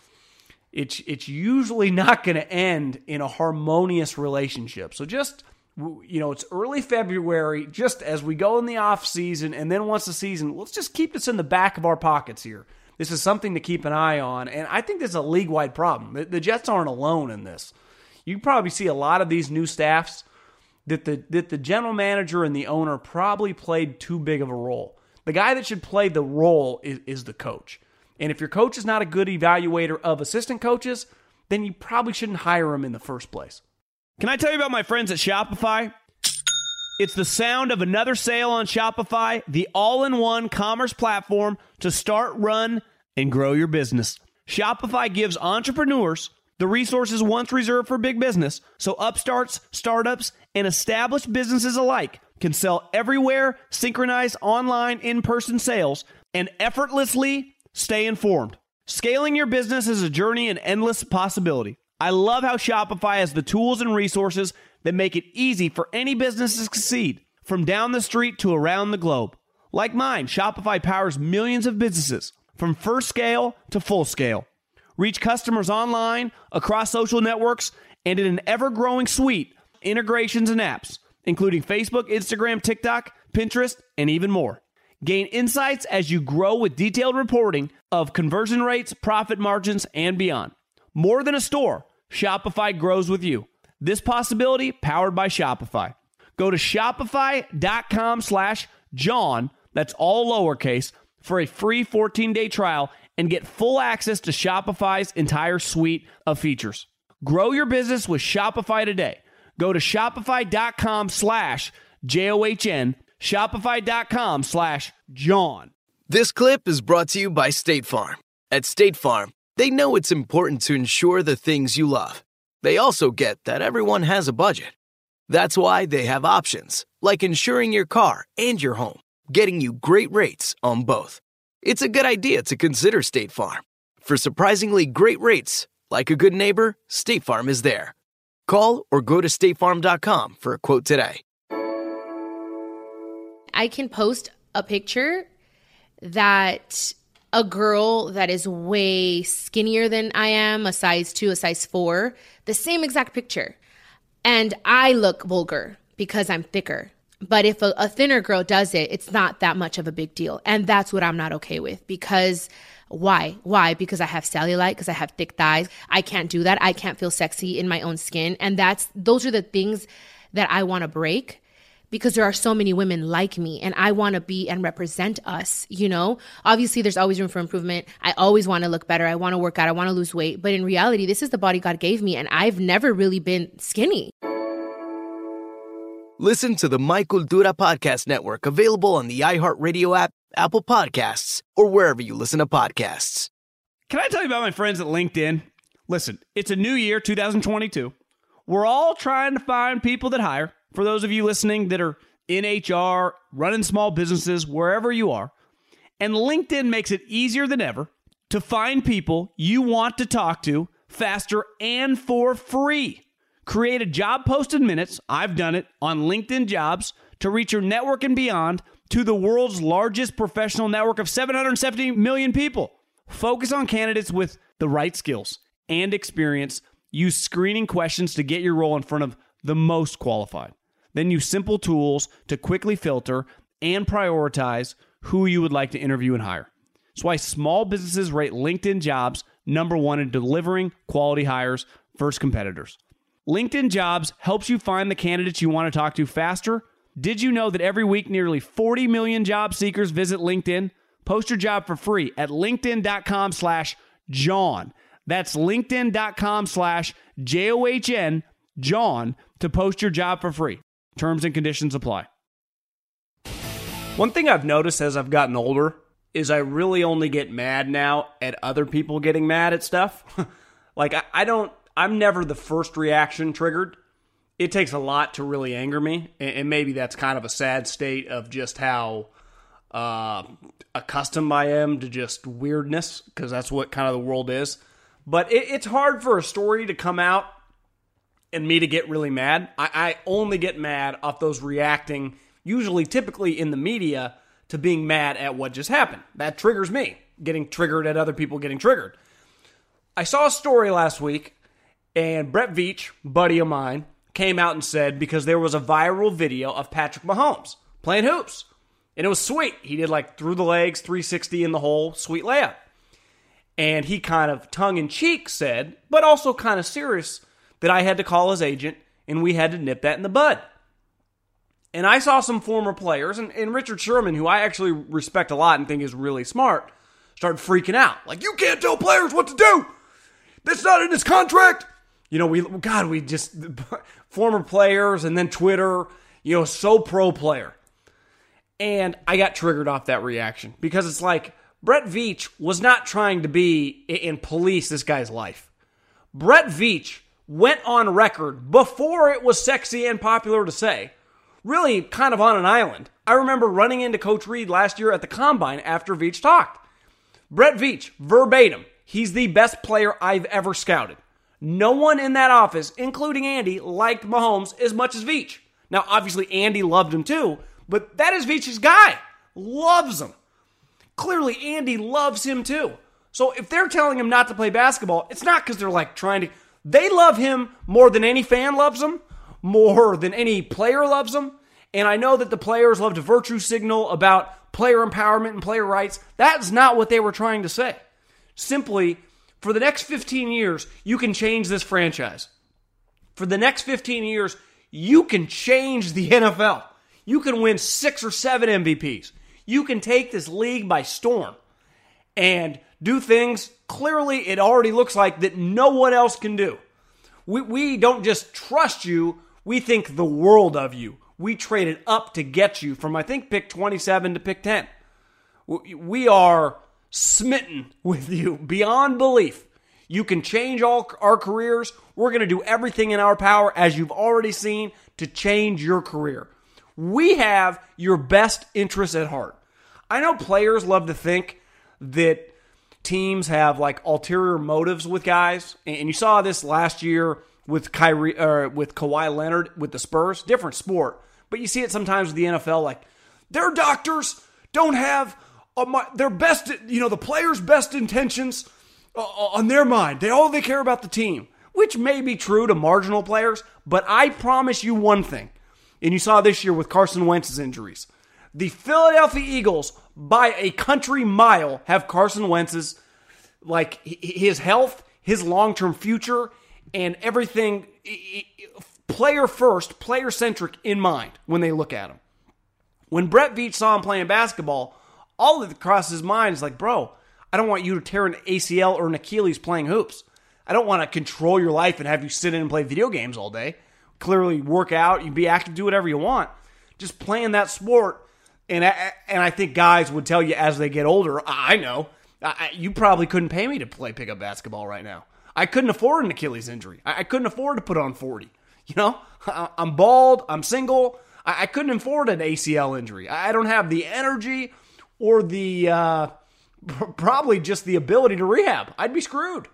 It's it's usually not going to end in a harmonious relationship. So just, you know, it's early February, just as we go in the off season, and then once the season, let's just keep this in the back of our pockets here. This is something to keep an eye on, and I think this is a league-wide problem. The, the Jets aren't alone in this. You probably see a lot of these new staffs that the that the general manager and the owner probably played too big of a role. The guy that should play the role is, is the coach. And if your coach is not a good evaluator of assistant coaches, then you probably shouldn't hire him in the first place. Can I tell you about my friends at Shopify? It's the sound of another sale on Shopify, the all-in-one commerce platform to start, run, and grow your business. Shopify gives entrepreneurs the resources once reserved for big business, so upstarts, startups, and established businesses alike can sell everywhere, synchronize online, in-person sales, and effortlessly stay informed. Scaling your business is a journey and endless possibility. I love how Shopify has the tools and resources that make it easy for any business to succeed, from down the street to around the globe. Like mine, Shopify powers millions of businesses, from first scale to full scale. Reach customers online, across social networks, and in an ever-growing suite of integrations and apps, including Facebook, Instagram, TikTok, Pinterest, and even more. Gain insights as you grow with detailed reporting of conversion rates, profit margins, and beyond. More than a store, Shopify grows with you. This possibility powered by Shopify. Go to shopify.com slash John, that's all lowercase, for a free fourteen-day trial and get full access to Shopify's entire suite of features. Grow your business with Shopify today. Go to shopify.com slash J-O-H-N, shopify.com slash John. This clip is brought to you by State Farm. At State Farm, they know it's important to insure the things you love. They also get that everyone has a budget. That's why they have options, like insuring your car and your home, getting you great rates on both. It's a good idea to consider State Farm. For surprisingly great rates, like a good neighbor, State Farm is there. Call or go to state farm dot com for a quote today. I can post a picture that a girl that is way skinnier than I am, a size two, a size four, the same exact picture. And I look vulgar because I'm thicker. But if a, a thinner girl does it, it's not that much of a big deal. And that's what I'm not okay with. Because why? Why? Because I have cellulite, because I have thick thighs. I can't do that. I can't feel sexy in my own skin. And that's those are the things that I want to break, because there are so many women like me and I want to be and represent us, you know? Obviously, there's always room for improvement. I always want to look better. I want to work out. I want to lose weight. But in reality, this is the body God gave me and I've never really been skinny. Listen to the My Cultura Podcast Network, available on the iHeartRadio app, Apple Podcasts, or wherever you listen to podcasts. Can I tell you about my friends at LinkedIn? Listen, it's a new year, two thousand twenty-two. We're all trying to find people that hire. For those of you listening that are in H R, running small businesses, wherever you are. And LinkedIn makes it easier than ever to find people you want to talk to faster and for free. Create a job post in minutes, I've done it, on LinkedIn Jobs to reach your network and beyond to the world's largest professional network of seven hundred seventy million people. Focus on candidates with the right skills and experience. Use screening questions to get your role in front of the most qualified. Then use simple tools to quickly filter and prioritize who you would like to interview and hire. That's why small businesses rate LinkedIn Jobs number one in delivering quality hires versus competitors. LinkedIn Jobs helps you find the candidates you want to talk to faster. Did you know that every week nearly forty million job seekers visit LinkedIn? Post your job for free at linkedin.com slash John. That's linkedin.com slash J O H N, John, to post your job for free. Terms and conditions apply. One thing I've noticed as I've gotten older is I really only get mad now at other people getting mad at stuff. Like, I, I don't... I'm never the first reaction triggered. It takes a lot to really anger me, and maybe that's kind of a sad state of just how uh, accustomed I am to just weirdness, because that's what kind of the world is. But it, it's hard for a story to come out and me to get really mad. I, I only get mad off those reacting, usually typically in the media, to being mad at what just happened. That triggers me, getting triggered at other people getting triggered. I saw a story last week, and Brett Veach, buddy of mine, came out and said, because there was a viral video of Patrick Mahomes playing hoops. And it was sweet. He did like through the legs, three sixty in the hole, sweet layup. And he kind of tongue-in-cheek said, but also kind of serious, that I had to call his agent and we had to nip that in the bud. And I saw some former players, and, and Richard Sherman, who I actually respect a lot and think is really smart, started freaking out. Like, you can't tell players what to do. That's not in his contract. You know, we, God, we just, former players and then Twitter, you know, so pro player. And I got triggered off that reaction because it's like, Brett Veach was not trying to be and police this guy's life. Brett Veach went on record before it was sexy and popular to say, really kind of on an island. I remember running into Coach Reed last year at the Combine after Veach talked. Brett Veach, verbatim, he's the best player I've ever scouted. No one in that office, including Andy, liked Mahomes as much as Veach. Now, obviously, Andy loved him too, but that is Veach's guy. Loves him. Clearly, Andy loves him too. So if they're telling him not to play basketball, it's not because they're like trying to... They love him more than any fan loves him, more than any player loves him. And I know that the players love to virtue signal about player empowerment and player rights. That's not what they were trying to say. Simply, for the next fifteen years, you can change this franchise. For the next fifteen years, you can change the N F L. You can win six or seven M V Ps. You can take this league by storm and do things clearly it already looks like that no one else can do. We, we don't just trust you, we think the world of you. We traded up to get you from, I think, pick twenty-seven to pick ten. We are smitten with you beyond belief. You can change all our careers. We're going to do everything in our power, as you've already seen, to change your career. We have your best interests at heart. I know players love to think that teams have like ulterior motives with guys, and you saw this last year with Kyrie, or with Kawhi Leonard with the Spurs. Different sport, but you see it sometimes with the N F L. Like, their doctors don't have uh, my, their best, you know, the players' best intentions uh, on their mind. They all they care about the team, which may be true to marginal players. But I promise you one thing, and you saw this year with Carson Wentz's injuries. The Philadelphia Eagles, by a country mile, have Carson Wentz's, like, his health, his long-term future, and everything player first, player centric in mind when they look at him. When Brett Veach saw him playing basketball, all that crossed his mind is like, bro, I don't want you to tear an A C L or an Achilles playing hoops. I don't want to control your life and have you sit in and play video games all day. Clearly work out, you be active, do whatever you want. Just playing that sport. And I, and I think guys would tell you as they get older, I know, I, you probably couldn't pay me to play pickup basketball right now. I couldn't afford an Achilles injury. I, I couldn't afford to put on forty. You know, I, I'm bald, I'm single. I, I couldn't afford an A C L injury. I, I don't have the energy or the, uh, probably just the ability to rehab. I'd be screwed.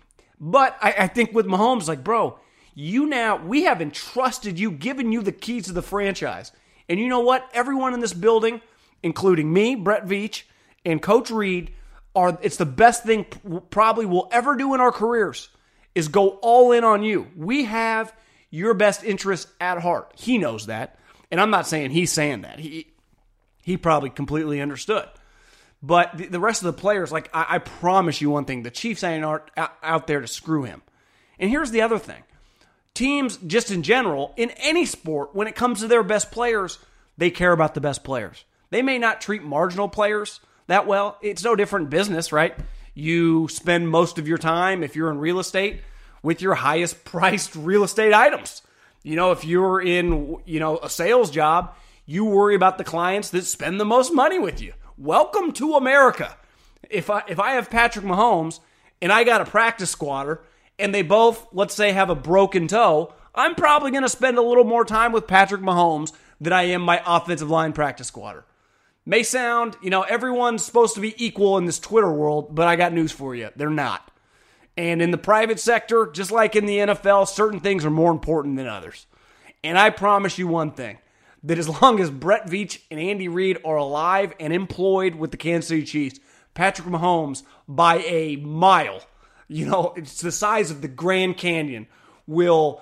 But I, I think with Mahomes, like, bro, you now, we have entrusted you, given you the keys to the franchise. And you know what? Everyone in this building, including me, Brett Veach, and Coach Reed, are it's the best thing probably we'll ever do in our careers is go all in on you. We have your best interest at heart. He knows that. And I'm not saying he's saying that. He he probably completely understood. But the, the rest of the players, like, I, I promise you one thing. The Chiefs ain't out, out there to screw him. And here's the other thing. Teams, just in general, in any sport, when it comes to their best players, they care about the best players. They may not treat marginal players that well. It's no different in business, right? You spend most of your time, if you're in real estate, with your highest priced real estate items. You know, if you're in, you know, a sales job, you worry about the clients that spend the most money with you. Welcome to America. If I if I have Patrick Mahomes and I got a practice squatter, and they both, let's say, have a broken toe, I'm probably going to spend a little more time with Patrick Mahomes than I am my offensive line practice squatter. May sound, you know, everyone's supposed to be equal in this Twitter world, but I got news for you. They're not. And in the private sector, just like in the N F L, certain things are more important than others. And I promise you one thing, that as long as Brett Veach and Andy Reid are alive and employed with the Kansas City Chiefs, Patrick Mahomes, by a mile, you know, it's the size of the Grand Canyon, will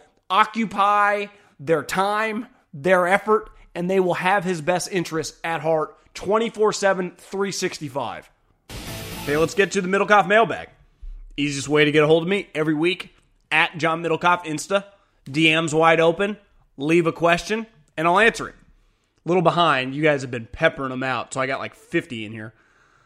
occupy their time, their effort, and they will have his best interests at heart twenty-four seven, three sixty-five. Okay, let's get to the Middlecoff mailbag. Easiest way to get a hold of me every week, at John Middlecoff Insta. D Ms wide open. Leave a question, and I'll answer it. A little behind. You guys have been peppering them out, so I got like fifty in here.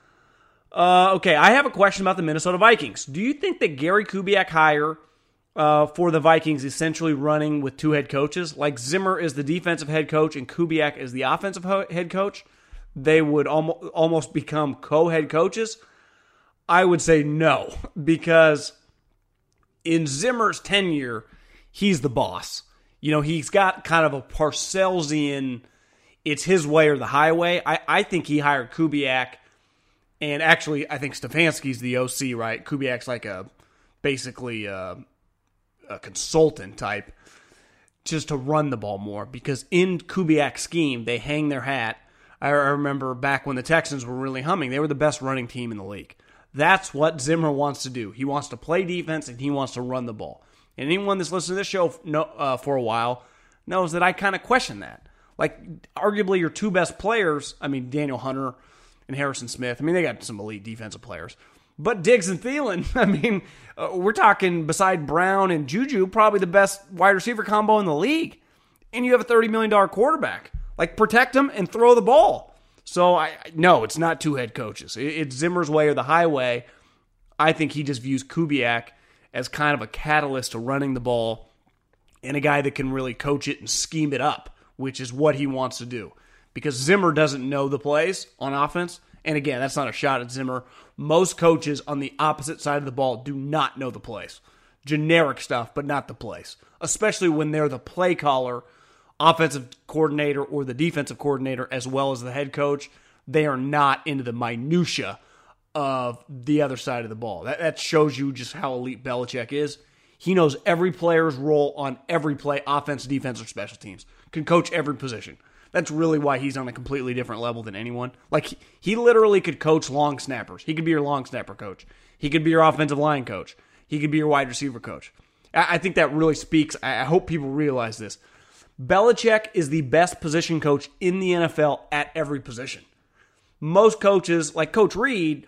Uh, okay, I have a question about the Minnesota Vikings. Do you think that Gary Kubiak hire uh, for the Vikings essentially running with two head coaches? Like Zimmer is the defensive head coach and Kubiak is the offensive ho- head coach. They would almost, almost become co-head coaches? I would say no, because in Zimmer's tenure, he's the boss. You know, he's got kind of a Parcellsian, it's his way or the highway. I, I think he hired Kubiak, and actually I think Stefanski's the O C, right? Kubiak's like a basically a, a consultant type, just to run the ball more, because in Kubiak's scheme, they hang their hat. I remember back when the Texans were really humming, they were the best running team in the league. That's what Zimmer wants to do. He wants to play defense, and he wants to run the ball. And anyone that's listened to this show no, uh, for a while knows that I kind of question that. Like, arguably your two best players, I mean, Daniel Hunter and Harrison Smith, I mean, they got some elite defensive players. But Diggs and Thielen, I mean, uh, we're talking, beside Brown and Juju, probably the best wide receiver combo in the league. And you have a thirty million dollars quarterback. Like, protect them and throw the ball. So, I no, it's not two head coaches. It's Zimmer's way or the highway. I think he just views Kubiak as kind of a catalyst to running the ball and a guy that can really coach it and scheme it up, which is what he wants to do. Because Zimmer doesn't know the plays on offense. And again, that's not a shot at Zimmer. Most coaches on the opposite side of the ball do not know the plays. Generic stuff, but not the plays. Especially when they're the play caller, offensive coordinator, or the defensive coordinator, as well as the head coach. They are not into the minutia of the other side of the ball. That, that shows you just how elite Belichick is. He knows every player's role on every play, offense, defense, or special teams. Can coach every position. That's really why he's on a completely different level than anyone. Like, he, he literally could coach long snappers. He could be your long snapper coach. He could be your offensive line coach. He could be your wide receiver coach. I, I think that really speaks. I, I hope people realize this. Belichick is the best position coach in the N F L at every position. Most coaches, like Coach Reed,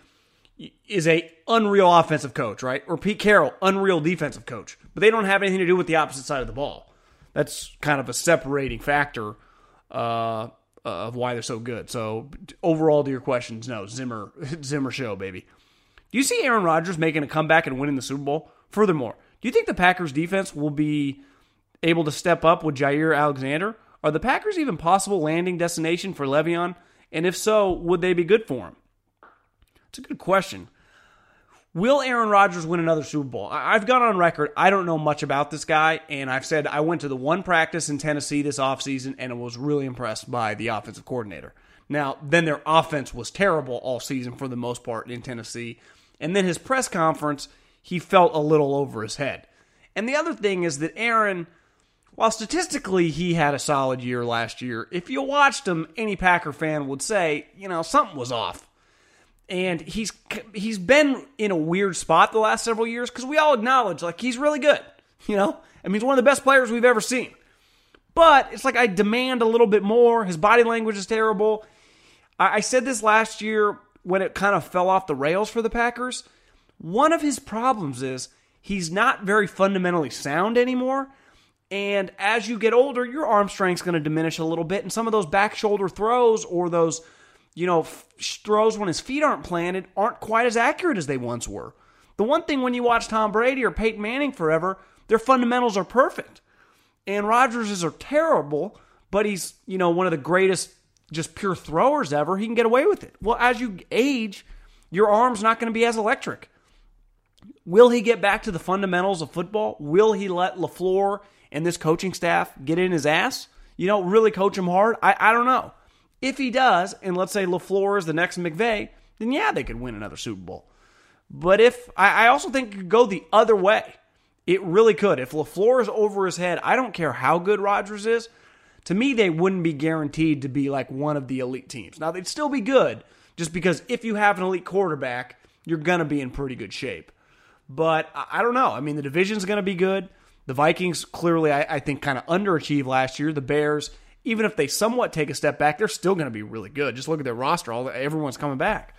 is a unreal offensive coach, right? Or Pete Carroll, unreal defensive coach. But they don't have anything to do with the opposite side of the ball. That's kind of a separating factor uh, of why they're so good. So overall, to your questions, no, Zimmer, Zimmer show, baby. Do you see Aaron Rodgers making a comeback and winning the Super Bowl? Furthermore, do you think the Packers defense will be able to step up with Jair Alexander? Are the Packers even possible landing destination for Le'Veon? And if so, would they be good for him? It's a good question. Will Aaron Rodgers win another Super Bowl? I've gone on record, I don't know much about this guy, and I've said I went to the one practice in Tennessee this offseason and was really impressed by the offensive coordinator. Now, then their offense was terrible all season for the most part in Tennessee. And then his press conference, he felt a little over his head. And the other thing is that Aaron, while statistically he had a solid year last year, if you watched him, any Packer fan would say, you know, something was off. And he's he's been in a weird spot the last several years because we all acknowledge, like, he's really good. You know? I mean, he's one of the best players we've ever seen. But it's like I demand a little bit more. His body language is terrible. I, I said this last year when it kind of fell off the rails for the Packers. One of his problems is he's not very fundamentally sound anymore. And as you get older, your arm strength's going to diminish a little bit. And some of those back shoulder throws or those, you know, throws when his feet aren't planted aren't quite as accurate as they once were. The one thing when you watch Tom Brady or Peyton Manning forever, their fundamentals are perfect. And Rodgers' are terrible, but he's, you know, one of the greatest just pure throwers ever. He can get away with it. Well, as you age, your arm's not going to be as electric. Will he get back to the fundamentals of football? Will he let LaFleur and this coaching staff get in his ass? You know, really coach him hard? I, I don't know. If he does, and let's say LaFleur is the next McVay, then yeah, they could win another Super Bowl. But if, I, I also think it could go the other way. It really could. If LaFleur is over his head, I don't care how good Rodgers is. To me, they wouldn't be guaranteed to be like one of the elite teams. Now, they'd still be good, just because if you have an elite quarterback, you're going to be in pretty good shape. But I don't know. I mean, the division's going to be good. The Vikings clearly, I, I think, kind of underachieved last year. The Bears, even if they somewhat take a step back, they're still going to be really good. Just look at their roster. All everyone's coming back.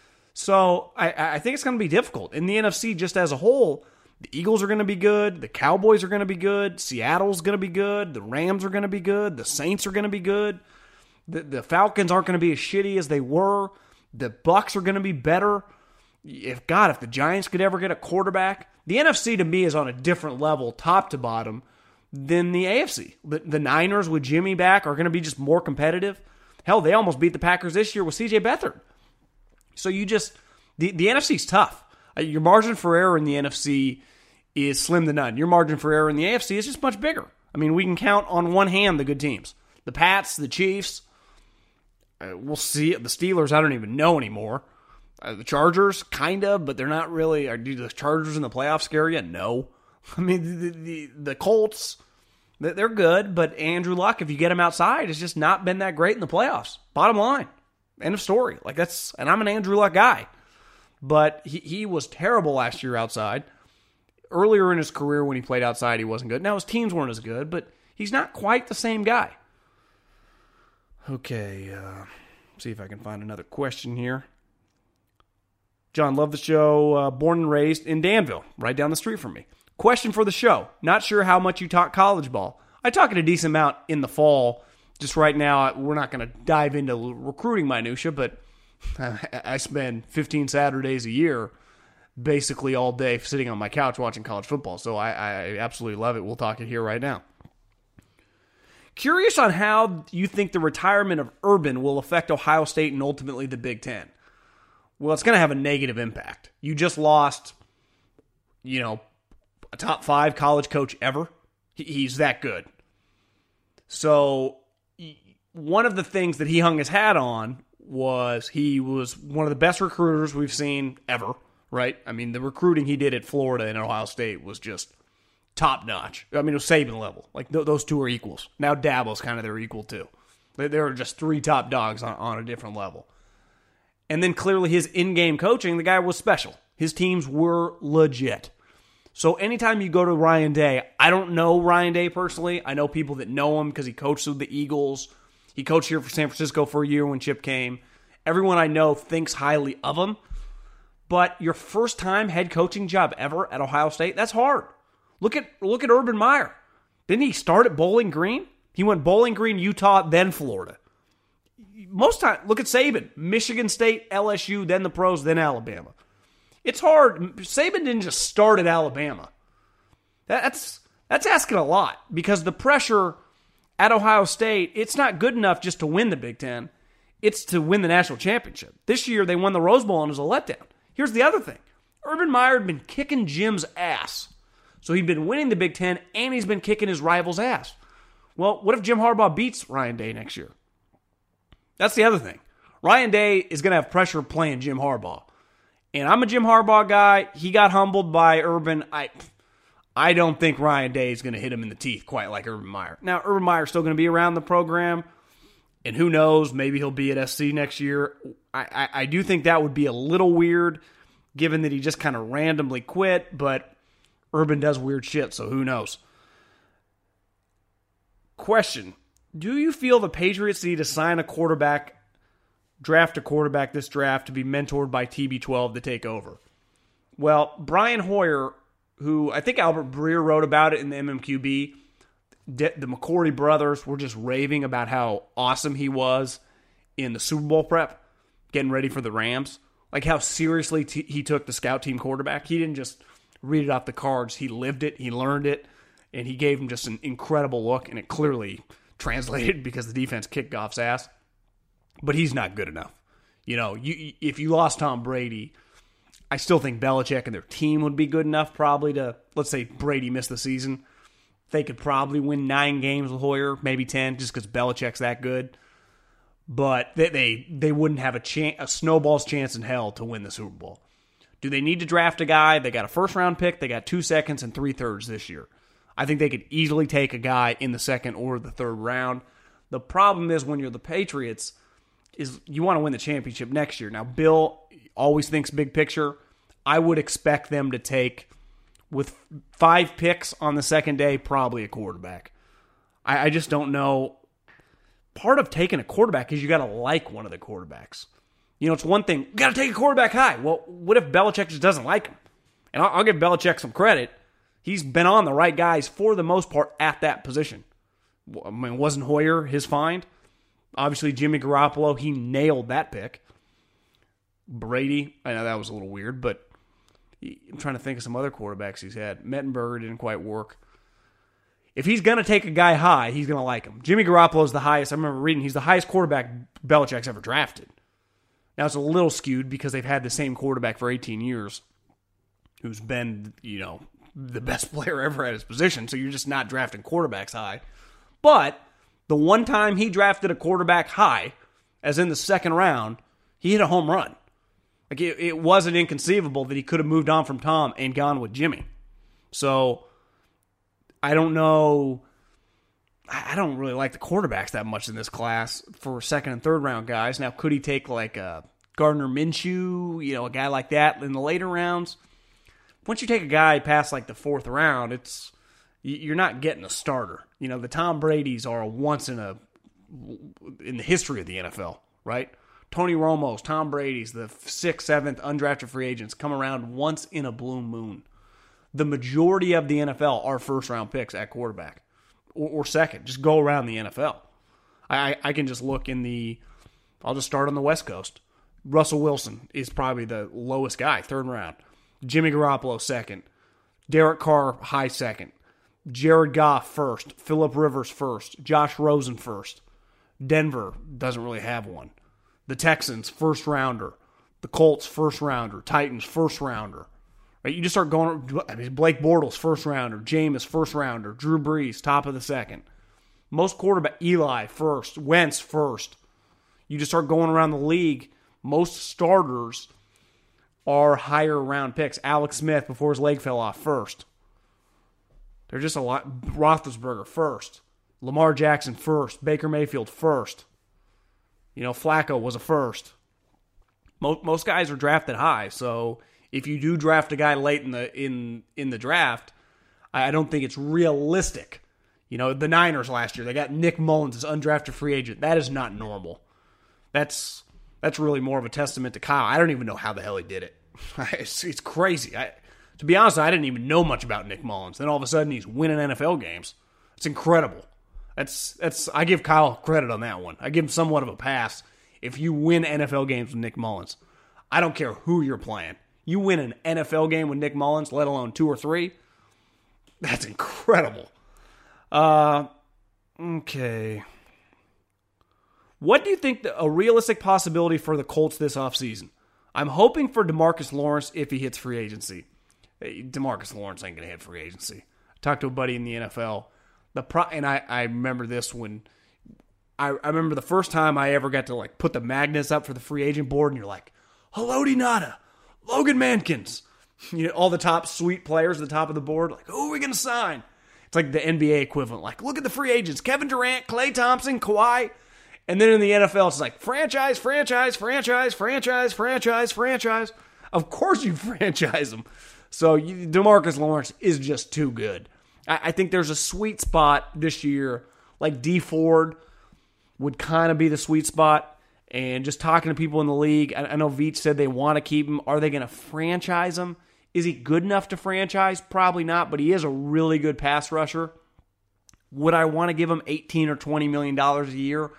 So I, I think it's going to be difficult. In the N F C, just as a whole, the Eagles are going to be good. The Cowboys are going to be good. Seattle's going to be good. The Rams are going to be good. The Saints are going to be good. The, the Falcons aren't going to be as shitty as they were. The Bucs are going to be better. If God, if the Giants could ever get a quarterback, the N F C to me is on a different level, top to bottom, than the A F C. The, the Niners with Jimmy back are going to be just more competitive. Hell, they almost beat the Packers this year with C J Beathard. So you just, the, the N F C's tough. Your margin for error in the N F C is slim to none. Your margin for error in the A F C is just much bigger. I mean, we can count on one hand the good teams. The Pats, the Chiefs, uh, we'll see. The Steelers, I don't even know anymore. Uh, the Chargers, kind of, but they're not really. Are do the Chargers in the playoffs scare you? No. I mean, the, the, the Colts, they're good, but Andrew Luck, if you get him outside, has just not been that great in the playoffs. Bottom line. End of story. Like that's, and I'm an Andrew Luck guy, but he, he was terrible last year outside. Earlier in his career when he played outside, he wasn't good. Now his teams weren't as good, but he's not quite the same guy. Okay, uh, see if I can find another question here. John, love the show. Uh, born and raised in Danville, right down the street from me. Question for the show. Not sure how much you talk college ball. I talk it a decent amount in the fall. Just right now, we're not going to dive into recruiting minutia, but I spend fifteen Saturdays a year basically all day sitting on my couch watching college football. So I, I absolutely love it. We'll talk it here right now. Curious on how you think the retirement of Urban will affect Ohio State and ultimately the Big Ten. Well, it's going to have a negative impact. You just lost, you know, a top five college coach ever. He's that good. So one of the things that he hung his hat on was he was one of the best recruiters we've seen ever, right? I mean, the recruiting he did at Florida and Ohio State was just top-notch. I mean, it was Saban level. Like, th- those two are equals. Now Dabo's kind of their equal, too. They, they were just three top dogs on, on a different level. And then clearly his in-game coaching, the guy was special. His teams were legit. So anytime you go to Ryan Day, I don't know Ryan Day personally. I know people that know him because he coached with the Eagles. He coached here for San Francisco for a year when Chip came. Everyone I know thinks highly of him. But your first time head coaching job ever at Ohio State, that's hard. Look at look at Urban Meyer. Didn't he start at Bowling Green? He went Bowling Green, Utah, then Florida. Most time, look at Saban. Michigan State, L S U, then the pros, then Alabama. It's hard. Saban didn't just start at Alabama. That's that's asking a lot because the pressure at Ohio State, it's not good enough just to win the Big Ten. It's to win the national championship. This year, they won the Rose Bowl and it was a letdown. Here's the other thing. Urban Meyer had been kicking Jim's ass. So he'd been winning the Big Ten and he's been kicking his rival's ass. Well, what if Jim Harbaugh beats Ryan Day next year? That's the other thing. Ryan Day is going to have pressure playing Jim Harbaugh. And I'm a Jim Harbaugh guy. He got humbled by Urban. I I don't think Ryan Day is going to hit him in the teeth quite like Urban Meyer. Now, Urban Meyer's still going to be around the program. And who knows, maybe he'll be at S C next year. I, I, I do think that would be a little weird, given that he just kind of randomly quit. But Urban does weird shit, so who knows. Question. Do you feel the Patriots need to sign a quarterback, draft a quarterback this draft to be mentored by T B twelve to take over? Well, Brian Hoyer, who I think Albert Breer wrote about it in the M M Q B, the McCourty brothers were just raving about how awesome he was in the Super Bowl prep, getting ready for the Rams. Like how seriously t- he took the scout team quarterback. He didn't just read it off the cards. He lived it. He learned it. And he gave him just an incredible look. And it clearly translated because the defense kicked Goff's ass. But he's not good enough. You know, you, if you lost Tom Brady, I still think Belichick and their team would be good enough probably to, let's say Brady missed the season. They could probably win nine games with Hoyer, maybe ten, just because Belichick's that good. But they, they they wouldn't have a chance, a snowball's chance in hell to win the Super Bowl. Do they need to draft a guy? They got a first-round pick. They got two seconds and three thirds this year. I think they could easily take a guy in the second or the third round. The problem is when you're the Patriots is you want to win the championship next year. Now, Bill always thinks big picture. I would expect them to take, with five picks on the second day, probably a quarterback. I, I just don't know. Part of taking a quarterback is you got to like one of the quarterbacks. You know, it's one thing, you got to take a quarterback high. Well, what if Belichick just doesn't like him? And I'll, I'll give Belichick some credit. He's been on the right guys for the most part at that position. I mean, wasn't Hoyer his find? Obviously, Jimmy Garoppolo, he nailed that pick. Brady, I know that was a little weird, but I'm trying to think of some other quarterbacks he's had. Mettenberger didn't quite work. If he's going to take a guy high, he's going to like him. Jimmy Garoppolo's the highest. I remember reading he's the highest quarterback Belichick's ever drafted. Now, it's a little skewed because they've had the same quarterback for eighteen years who's been, you know, the best player ever at his position, so you're just not drafting quarterbacks high. But the one time he drafted a quarterback high, as in the second round, he hit a home run. Like it, it wasn't inconceivable that he could have moved on from Tom and gone with Jimmy. So I don't know. I don't really like the quarterbacks that much in this class for second and third round guys. Now, could he take like a Gardner Minshew, you know, a guy like that in the later rounds? Once you take a guy past like the fourth round, it's you're not getting a starter. You know, the Tom Brady's are a once in a in the history of the N F L, right? Tony Romo's, Tom Brady's, the sixth, seventh undrafted free agents come around once in a blue moon. The majority of the N F L are first round picks at quarterback. Or, or second, just go around the N F L. I, I can just look in the, I'll just start on the West Coast. Russell Wilson is probably the lowest guy, third round. Jimmy Garoppolo, second. Derek Carr, high second. Jared Goff, first. Phillip Rivers, first. Josh Rosen, first. Denver doesn't really have one. The Texans, first rounder. The Colts, first rounder. Titans, first rounder. Right, you just start going, I mean, Blake Bortles, first rounder. Jameis, first rounder. Drew Brees, top of the second. Most quarterback, Eli, first. Wentz, first. You just start going around the league. Most starters are higher round picks. Alex Smith, before his leg fell off, first. They're just a lot. Roethlisberger, first. Lamar Jackson, first. Baker Mayfield, first. You know, Flacco was a first. Most, most guys are drafted high, so if you do draft a guy late in the in in the draft, I don't think it's realistic. You know, the Niners last year, they got Nick Mullins as undrafted free agent. That is not normal. That's that's really more of a testament to Kyle. I don't even know how the hell he did it. It's, it's crazy. I, to be honest, I didn't even know much about Nick Mullins. Then all of a sudden, he's winning N F L games. It's incredible. That's that's. I give Kyle credit on that one. I give him somewhat of a pass if you win N F L games with Nick Mullins. I don't care who you're playing. You win an N F L game with Nick Mullins, let alone two or three. That's incredible. Uh, okay. What do you think the, a realistic possibility for the Colts this offseason? I'm hoping for DeMarcus Lawrence if he hits free agency. DeMarcus Lawrence ain't going to hit free agency. I talked to a buddy in the N F L. The pro, and I, I remember this when I, I remember the first time I ever got to like put the magnets up for the free agent board, and you're like, Haloti Ngata, Logan Mankins, you know, all the top sweet players at the top of the board. Like, who are we going to sign? It's like the N B A equivalent. Like, look at the free agents: Kevin Durant, Klay Thompson, Kawhi. And then in the N F L, it's like franchise, franchise, franchise, franchise, franchise, franchise. Of course you franchise them. So you, DeMarcus Lawrence is just too good. I, I think there's a sweet spot this year. Like Dee Ford would kind of be the sweet spot. And just talking to people in the league, I, I know Veach said they want to keep him. Are they going to franchise him? Is he good enough to franchise? Probably not, but he is a really good pass rusher. Would I want to give him eighteen or twenty million dollars a year?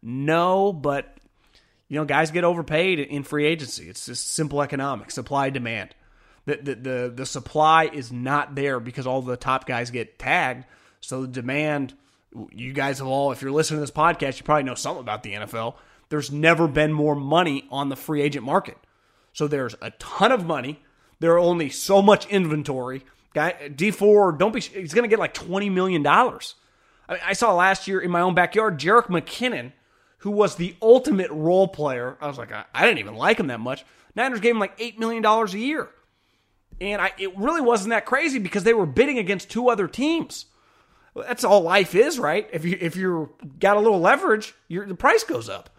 No, but you know, guys get overpaid in free agency. It's just simple economics, supply demand. The, the the the supply is not there because all the top guys get tagged. So the demand, you guys have all, if you're listening to this podcast, you probably know something about the N F L. There's never been more money on the free agent market. So there's a ton of money. There are only so much inventory. Guy Dee Ford, don't be. He's going to get like twenty million dollars. I, mean, I saw last year in my own backyard, Jerick McKinnon, who was the ultimate role player. I was like, I, I didn't even like him that much. Niners gave him like eight million dollars a year. And I, it really wasn't that crazy because they were bidding against two other teams. That's all life is, right? If you if you got a little leverage, your the price goes up.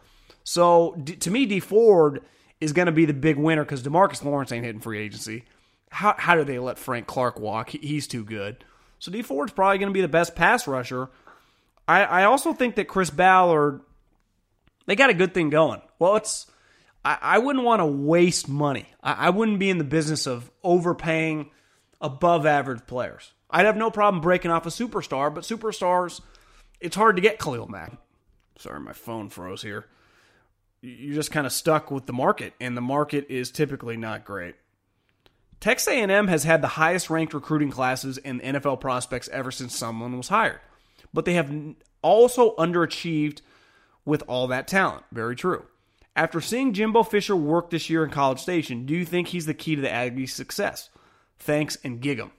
So d- to me, Dee Ford is going to be the big winner because DeMarcus Lawrence ain't hitting free agency. How how do they let Frank Clark walk? He, he's too good. So Dee Ford's probably going to be the best pass rusher. I, I also think that Chris Ballard, they got a good thing going. Well, it's I, I wouldn't want to waste money. I, I wouldn't be in the business of overpaying above average players. I'd have no problem breaking off a superstar, but superstars, it's hard to get Khalil Mack. Sorry, my phone froze here. You're just kind of stuck with the market, and the market is typically not great. Texas A and M has had the highest ranked recruiting classes in N F L prospects ever since someone was hired. But they have also underachieved with all that talent. Very true. After seeing Jimbo Fisher work this year in College Station, do you think he's the key to the Aggies' success? Thanks, and gig 'em.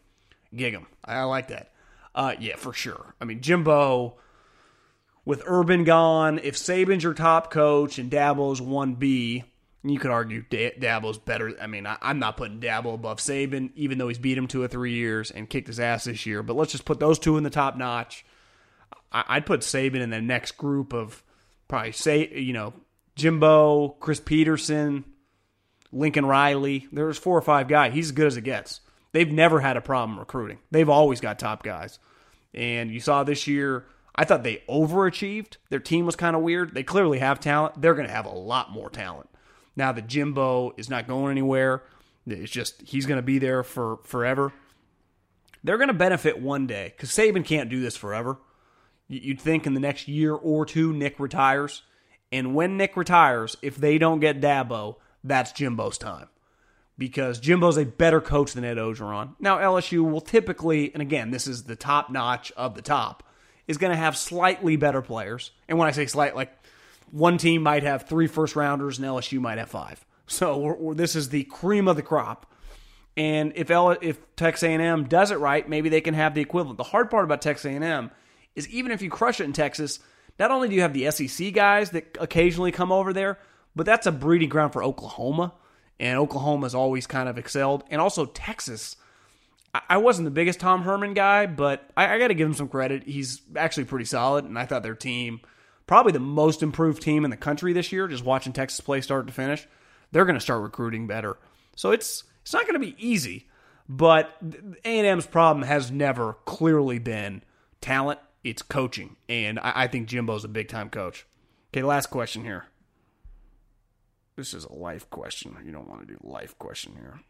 Gig 'em. I like that. Uh, yeah, for sure. I mean, Jimbo, with Urban gone, if Saban's your top coach and Dabo's one B, you could argue D- Dabo's better. I mean, I, I'm not putting Dabo above Saban, even though he's beat him two or three years and kicked his ass this year. But let's just put those two in the top notch. I, I'd put Saban in the next group of probably, say, you know, Jimbo, Chris Peterson, Lincoln Riley. There's four or five guys. He's as good as it gets. They've never had a problem recruiting. They've always got top guys. And you saw this year, I thought they overachieved. Their team was kind of weird. They clearly have talent. They're going to have a lot more talent. Now that Jimbo is not going anywhere, it's just he's going to be there for forever. They're going to benefit one day because Saban can't do this forever. You'd think in the next year or two, Nick retires. And when Nick retires, if they don't get Dabo, that's Jimbo's time. Because Jimbo's a better coach than Ed Orgeron. Now, L S U will typically, and again, this is the top notch of the top, is going to have slightly better players. And when I say slight, like one team might have three first-rounders and L S U might have five. So we're, we're, this is the cream of the crop. And if L, if Texas A and M does it right, maybe they can have the equivalent. The hard part about Texas A and M is even if you crush it in Texas, not only do you have the S E C guys that occasionally come over there, but that's a breeding ground for Oklahoma. And Oklahoma's always kind of excelled. And also Texas. I wasn't the biggest Tom Herman guy, but I, I got to give him some credit. He's actually pretty solid, and I thought their team, probably the most improved team in the country this year, just watching Texas play start to finish. They're going to start recruiting better. So it's it's not going to be easy, but A and M's problem has never clearly been talent. It's coaching, and I, I think Jimbo's a big-time coach. Okay, last question here. This is a life question. You don't want to do a life question here.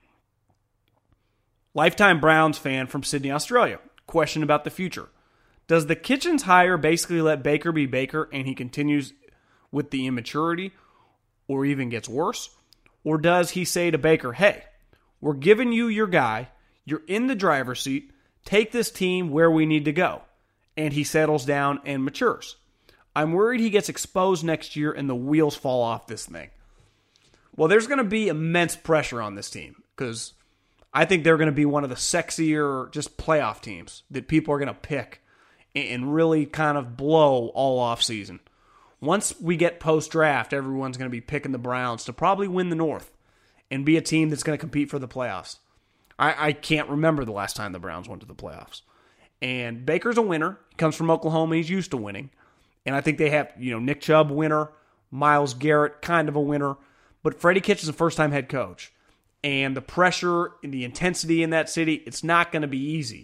Lifetime Browns fan from Sydney, Australia. Question about the future. Does the Kitchens hire basically let Baker be Baker and he continues with the immaturity or even gets worse? Or does he say to Baker, hey, we're giving you your guy, you're in the driver's seat, take this team where we need to go, and he settles down and matures? I'm worried he gets exposed next year and the wheels fall off this thing. Well, there's going to be immense pressure on this team because I think they're going to be one of the sexier just playoff teams that people are going to pick and really kind of blow all off season. Once we get post-draft, everyone's going to be picking the Browns to probably win the North and be a team that's going to compete for the playoffs. I, I can't remember the last time the Browns went to the playoffs. And Baker's a winner. He comes from Oklahoma. He's used to winning. And I think they have, you know, Nick Chubb, winner. Myles Garrett, kind of a winner. But Freddie Kitchens is a first-time head coach. And the pressure and the intensity in that city, it's not going to be easy.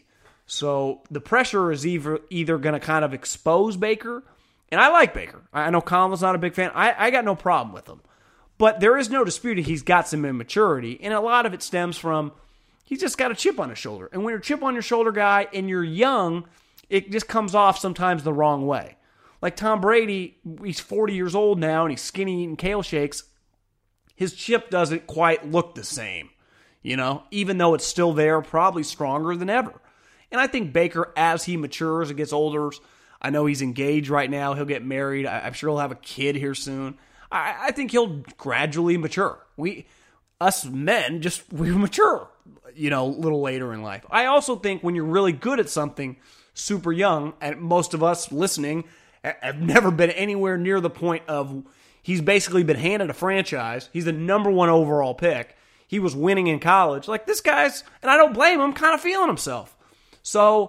So the pressure is either, either going to kind of expose Baker. And I like Baker. I know Colin's not a big fan. I, I got no problem with him. But there is no disputing he's got some immaturity. And a lot of it stems from he's just got a chip on his shoulder. And when you're a chip on your shoulder guy and you're young, it just comes off sometimes the wrong way. Like Tom Brady, he's forty years old now and he's skinny eating kale shakes. His chip doesn't quite look the same, you know, even though it's still there, probably stronger than ever. And I think Baker, as he matures and gets older, I know he's engaged right now. He'll get married. I'm sure he'll have a kid here soon. I, I think he'll gradually mature. We, us men, just we mature, you know, a little later in life. I also think when you're really good at something super young, and most of us listening have never been anywhere near the point of he's basically been handed a franchise. He's the number one overall pick. He was winning in college. Like this guy's, and I don't blame him, kind of feeling himself. So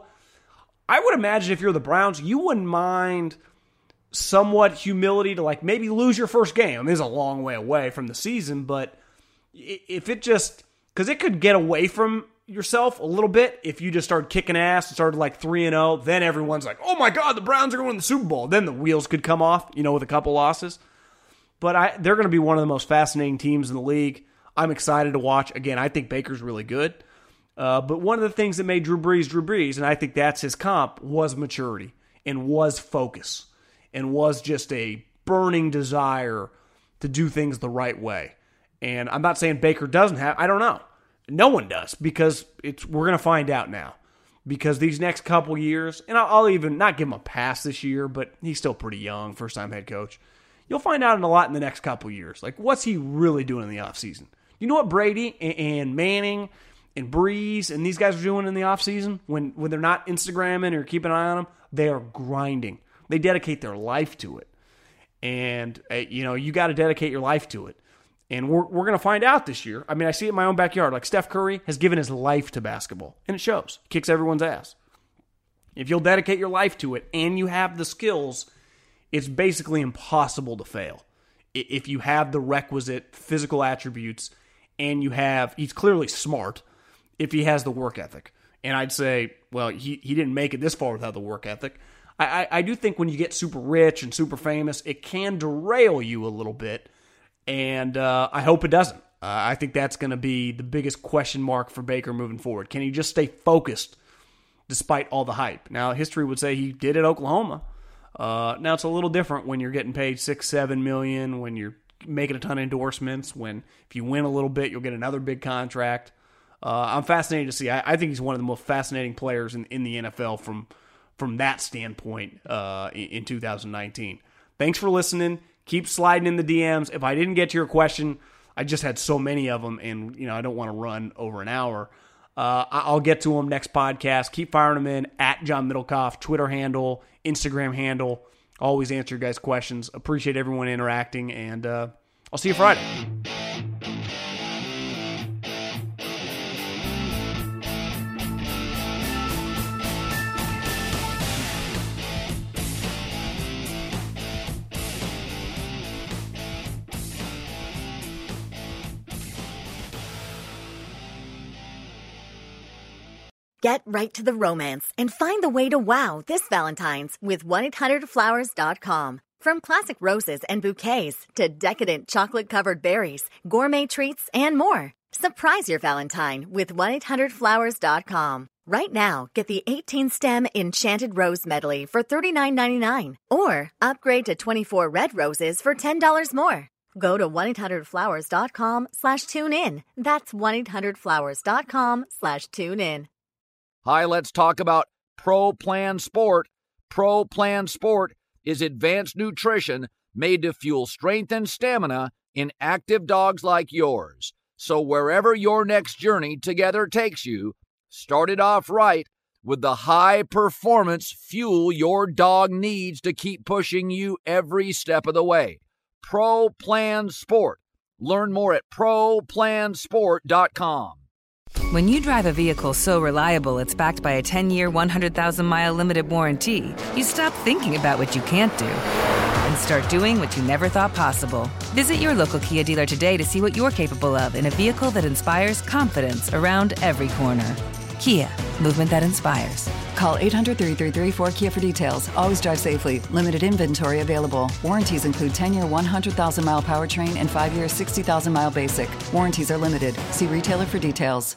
I would imagine if you're the Browns, you wouldn't mind somewhat humility to like maybe lose your first game. I mean, this is a long way away from the season, but if it just, because it could get away from yourself a little bit if you just started kicking ass and started like three and oh, then everyone's like, oh my God, the Browns are going to the Super Bowl. Then the wheels could come off, you know, with a couple losses. But I, they're going to be one of the most fascinating teams in the league. I'm excited to watch. Again, I think Baker's really good. Uh, but one of the things that made Drew Brees Drew Brees, and I think that's his comp, was maturity and was focus and was just a burning desire to do things the right way. And I'm not saying Baker doesn't have, I don't know. No one does because it's we're going to find out now. Because these next couple years, and I'll, I'll even not give him a pass this year, but he's still pretty young, first-time head coach. You'll find out a lot in the next couple years. Like, what's he really doing in the offseason? You know what Brady and Manning and Breeze and these guys are doing in the offseason, when, when they're not Instagramming or keeping an eye on them, they are grinding. They dedicate their life to it. And, uh, you know, you got to dedicate your life to it. And we're we're going to find out this year. I mean, I see it in my own backyard. Like, Steph Curry has given his life to basketball, and it shows. He kicks everyone's ass. If you'll dedicate your life to it and you have the skills, it's basically impossible to fail. If you have the requisite physical attributes and you have, he's clearly smart if he has the work ethic. And I'd say, well, he, he didn't make it this far without the work ethic. I, I, I do think when you get super rich and super famous, it can derail you a little bit. And uh, I hope it doesn't. Uh, I think that's going to be the biggest question mark for Baker moving forward. Can he just stay focused despite all the hype? Now, history would say he did at Oklahoma. Uh, now, it's a little different when you're getting paid six, seven million, when you're making a ton of endorsements, when if you win a little bit, you'll get another big contract. Uh, I'm fascinated to see. I, I think he's one of the most fascinating players in, in the N F L from from that standpoint uh, in, in two thousand nineteen. Thanks for listening. Keep sliding in the D Ms. If I didn't get to your question, I just had so many of them, and you know I don't want to run over an hour. Uh, I'll get to them next podcast. Keep firing them in at John Middlecoff, Twitter handle, Instagram handle. Always answer your guys' questions. Appreciate everyone interacting, and uh, I'll see you Friday. Get right to the romance and find the way to wow this Valentine's with one eight hundred flowers dot com. From classic roses and bouquets to decadent chocolate-covered berries, gourmet treats, and more. Surprise your Valentine with one eight hundred flowers dot com. Right now, get the eighteen-stem Enchanted Rose Medley for thirty-nine ninety-nine. Or upgrade to twenty-four red roses for ten dollars more. Go to one eight hundred flowers dot com slash tune in. That's one eight hundred flowers dot com slash tune in. Hi, let's talk about Pro Plan Sport. Pro Plan Sport is advanced nutrition made to fuel strength and stamina in active dogs like yours. So wherever your next journey together takes you, start it off right with the high-performance fuel your dog needs to keep pushing you every step of the way. Pro Plan Sport. Learn more at pro plan sport dot com. When you drive a vehicle so reliable it's backed by a ten-year, one hundred thousand mile limited warranty, you stop thinking about what you can't do and start doing what you never thought possible. Visit your local Kia dealer today to see what you're capable of in a vehicle that inspires confidence around every corner. Kia, movement that inspires. Call eight hundred, three three three, four Kia for details. Always drive safely. Limited inventory available. Warranties include ten-year, one hundred thousand mile powertrain and five-year, sixty thousand mile basic. Warranties are limited. See retailer for details.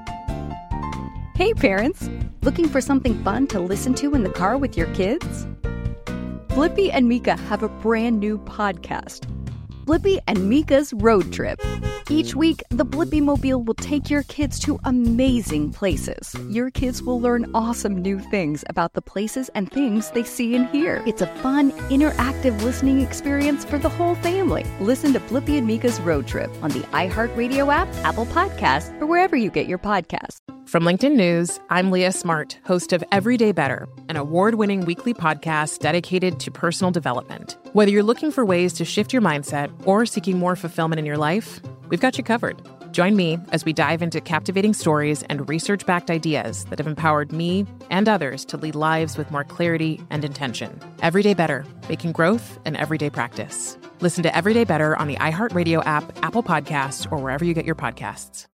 Hey parents, looking for something fun to listen to in the car with your kids? Blippi and Mika have a brand new podcast, Blippi and Mika's Road Trip. Each week, the Blippi Mobile will take your kids to amazing places. Your kids will learn awesome new things about the places and things they see and hear. It's a fun, interactive listening experience for the whole family. Listen to Blippi and Mika's Road Trip on the iHeartRadio app, Apple Podcasts, or wherever you get your podcasts. From LinkedIn News, I'm Leah Smart, host of Everyday Better, an award-winning weekly podcast dedicated to personal development. Whether you're looking for ways to shift your mindset or seeking more fulfillment in your life, we've got you covered. Join me as we dive into captivating stories and research-backed ideas that have empowered me and others to lead lives with more clarity and intention. Everyday Better, making growth an everyday practice. Listen to Everyday Better on the iHeartRadio app, Apple Podcasts, or wherever you get your podcasts.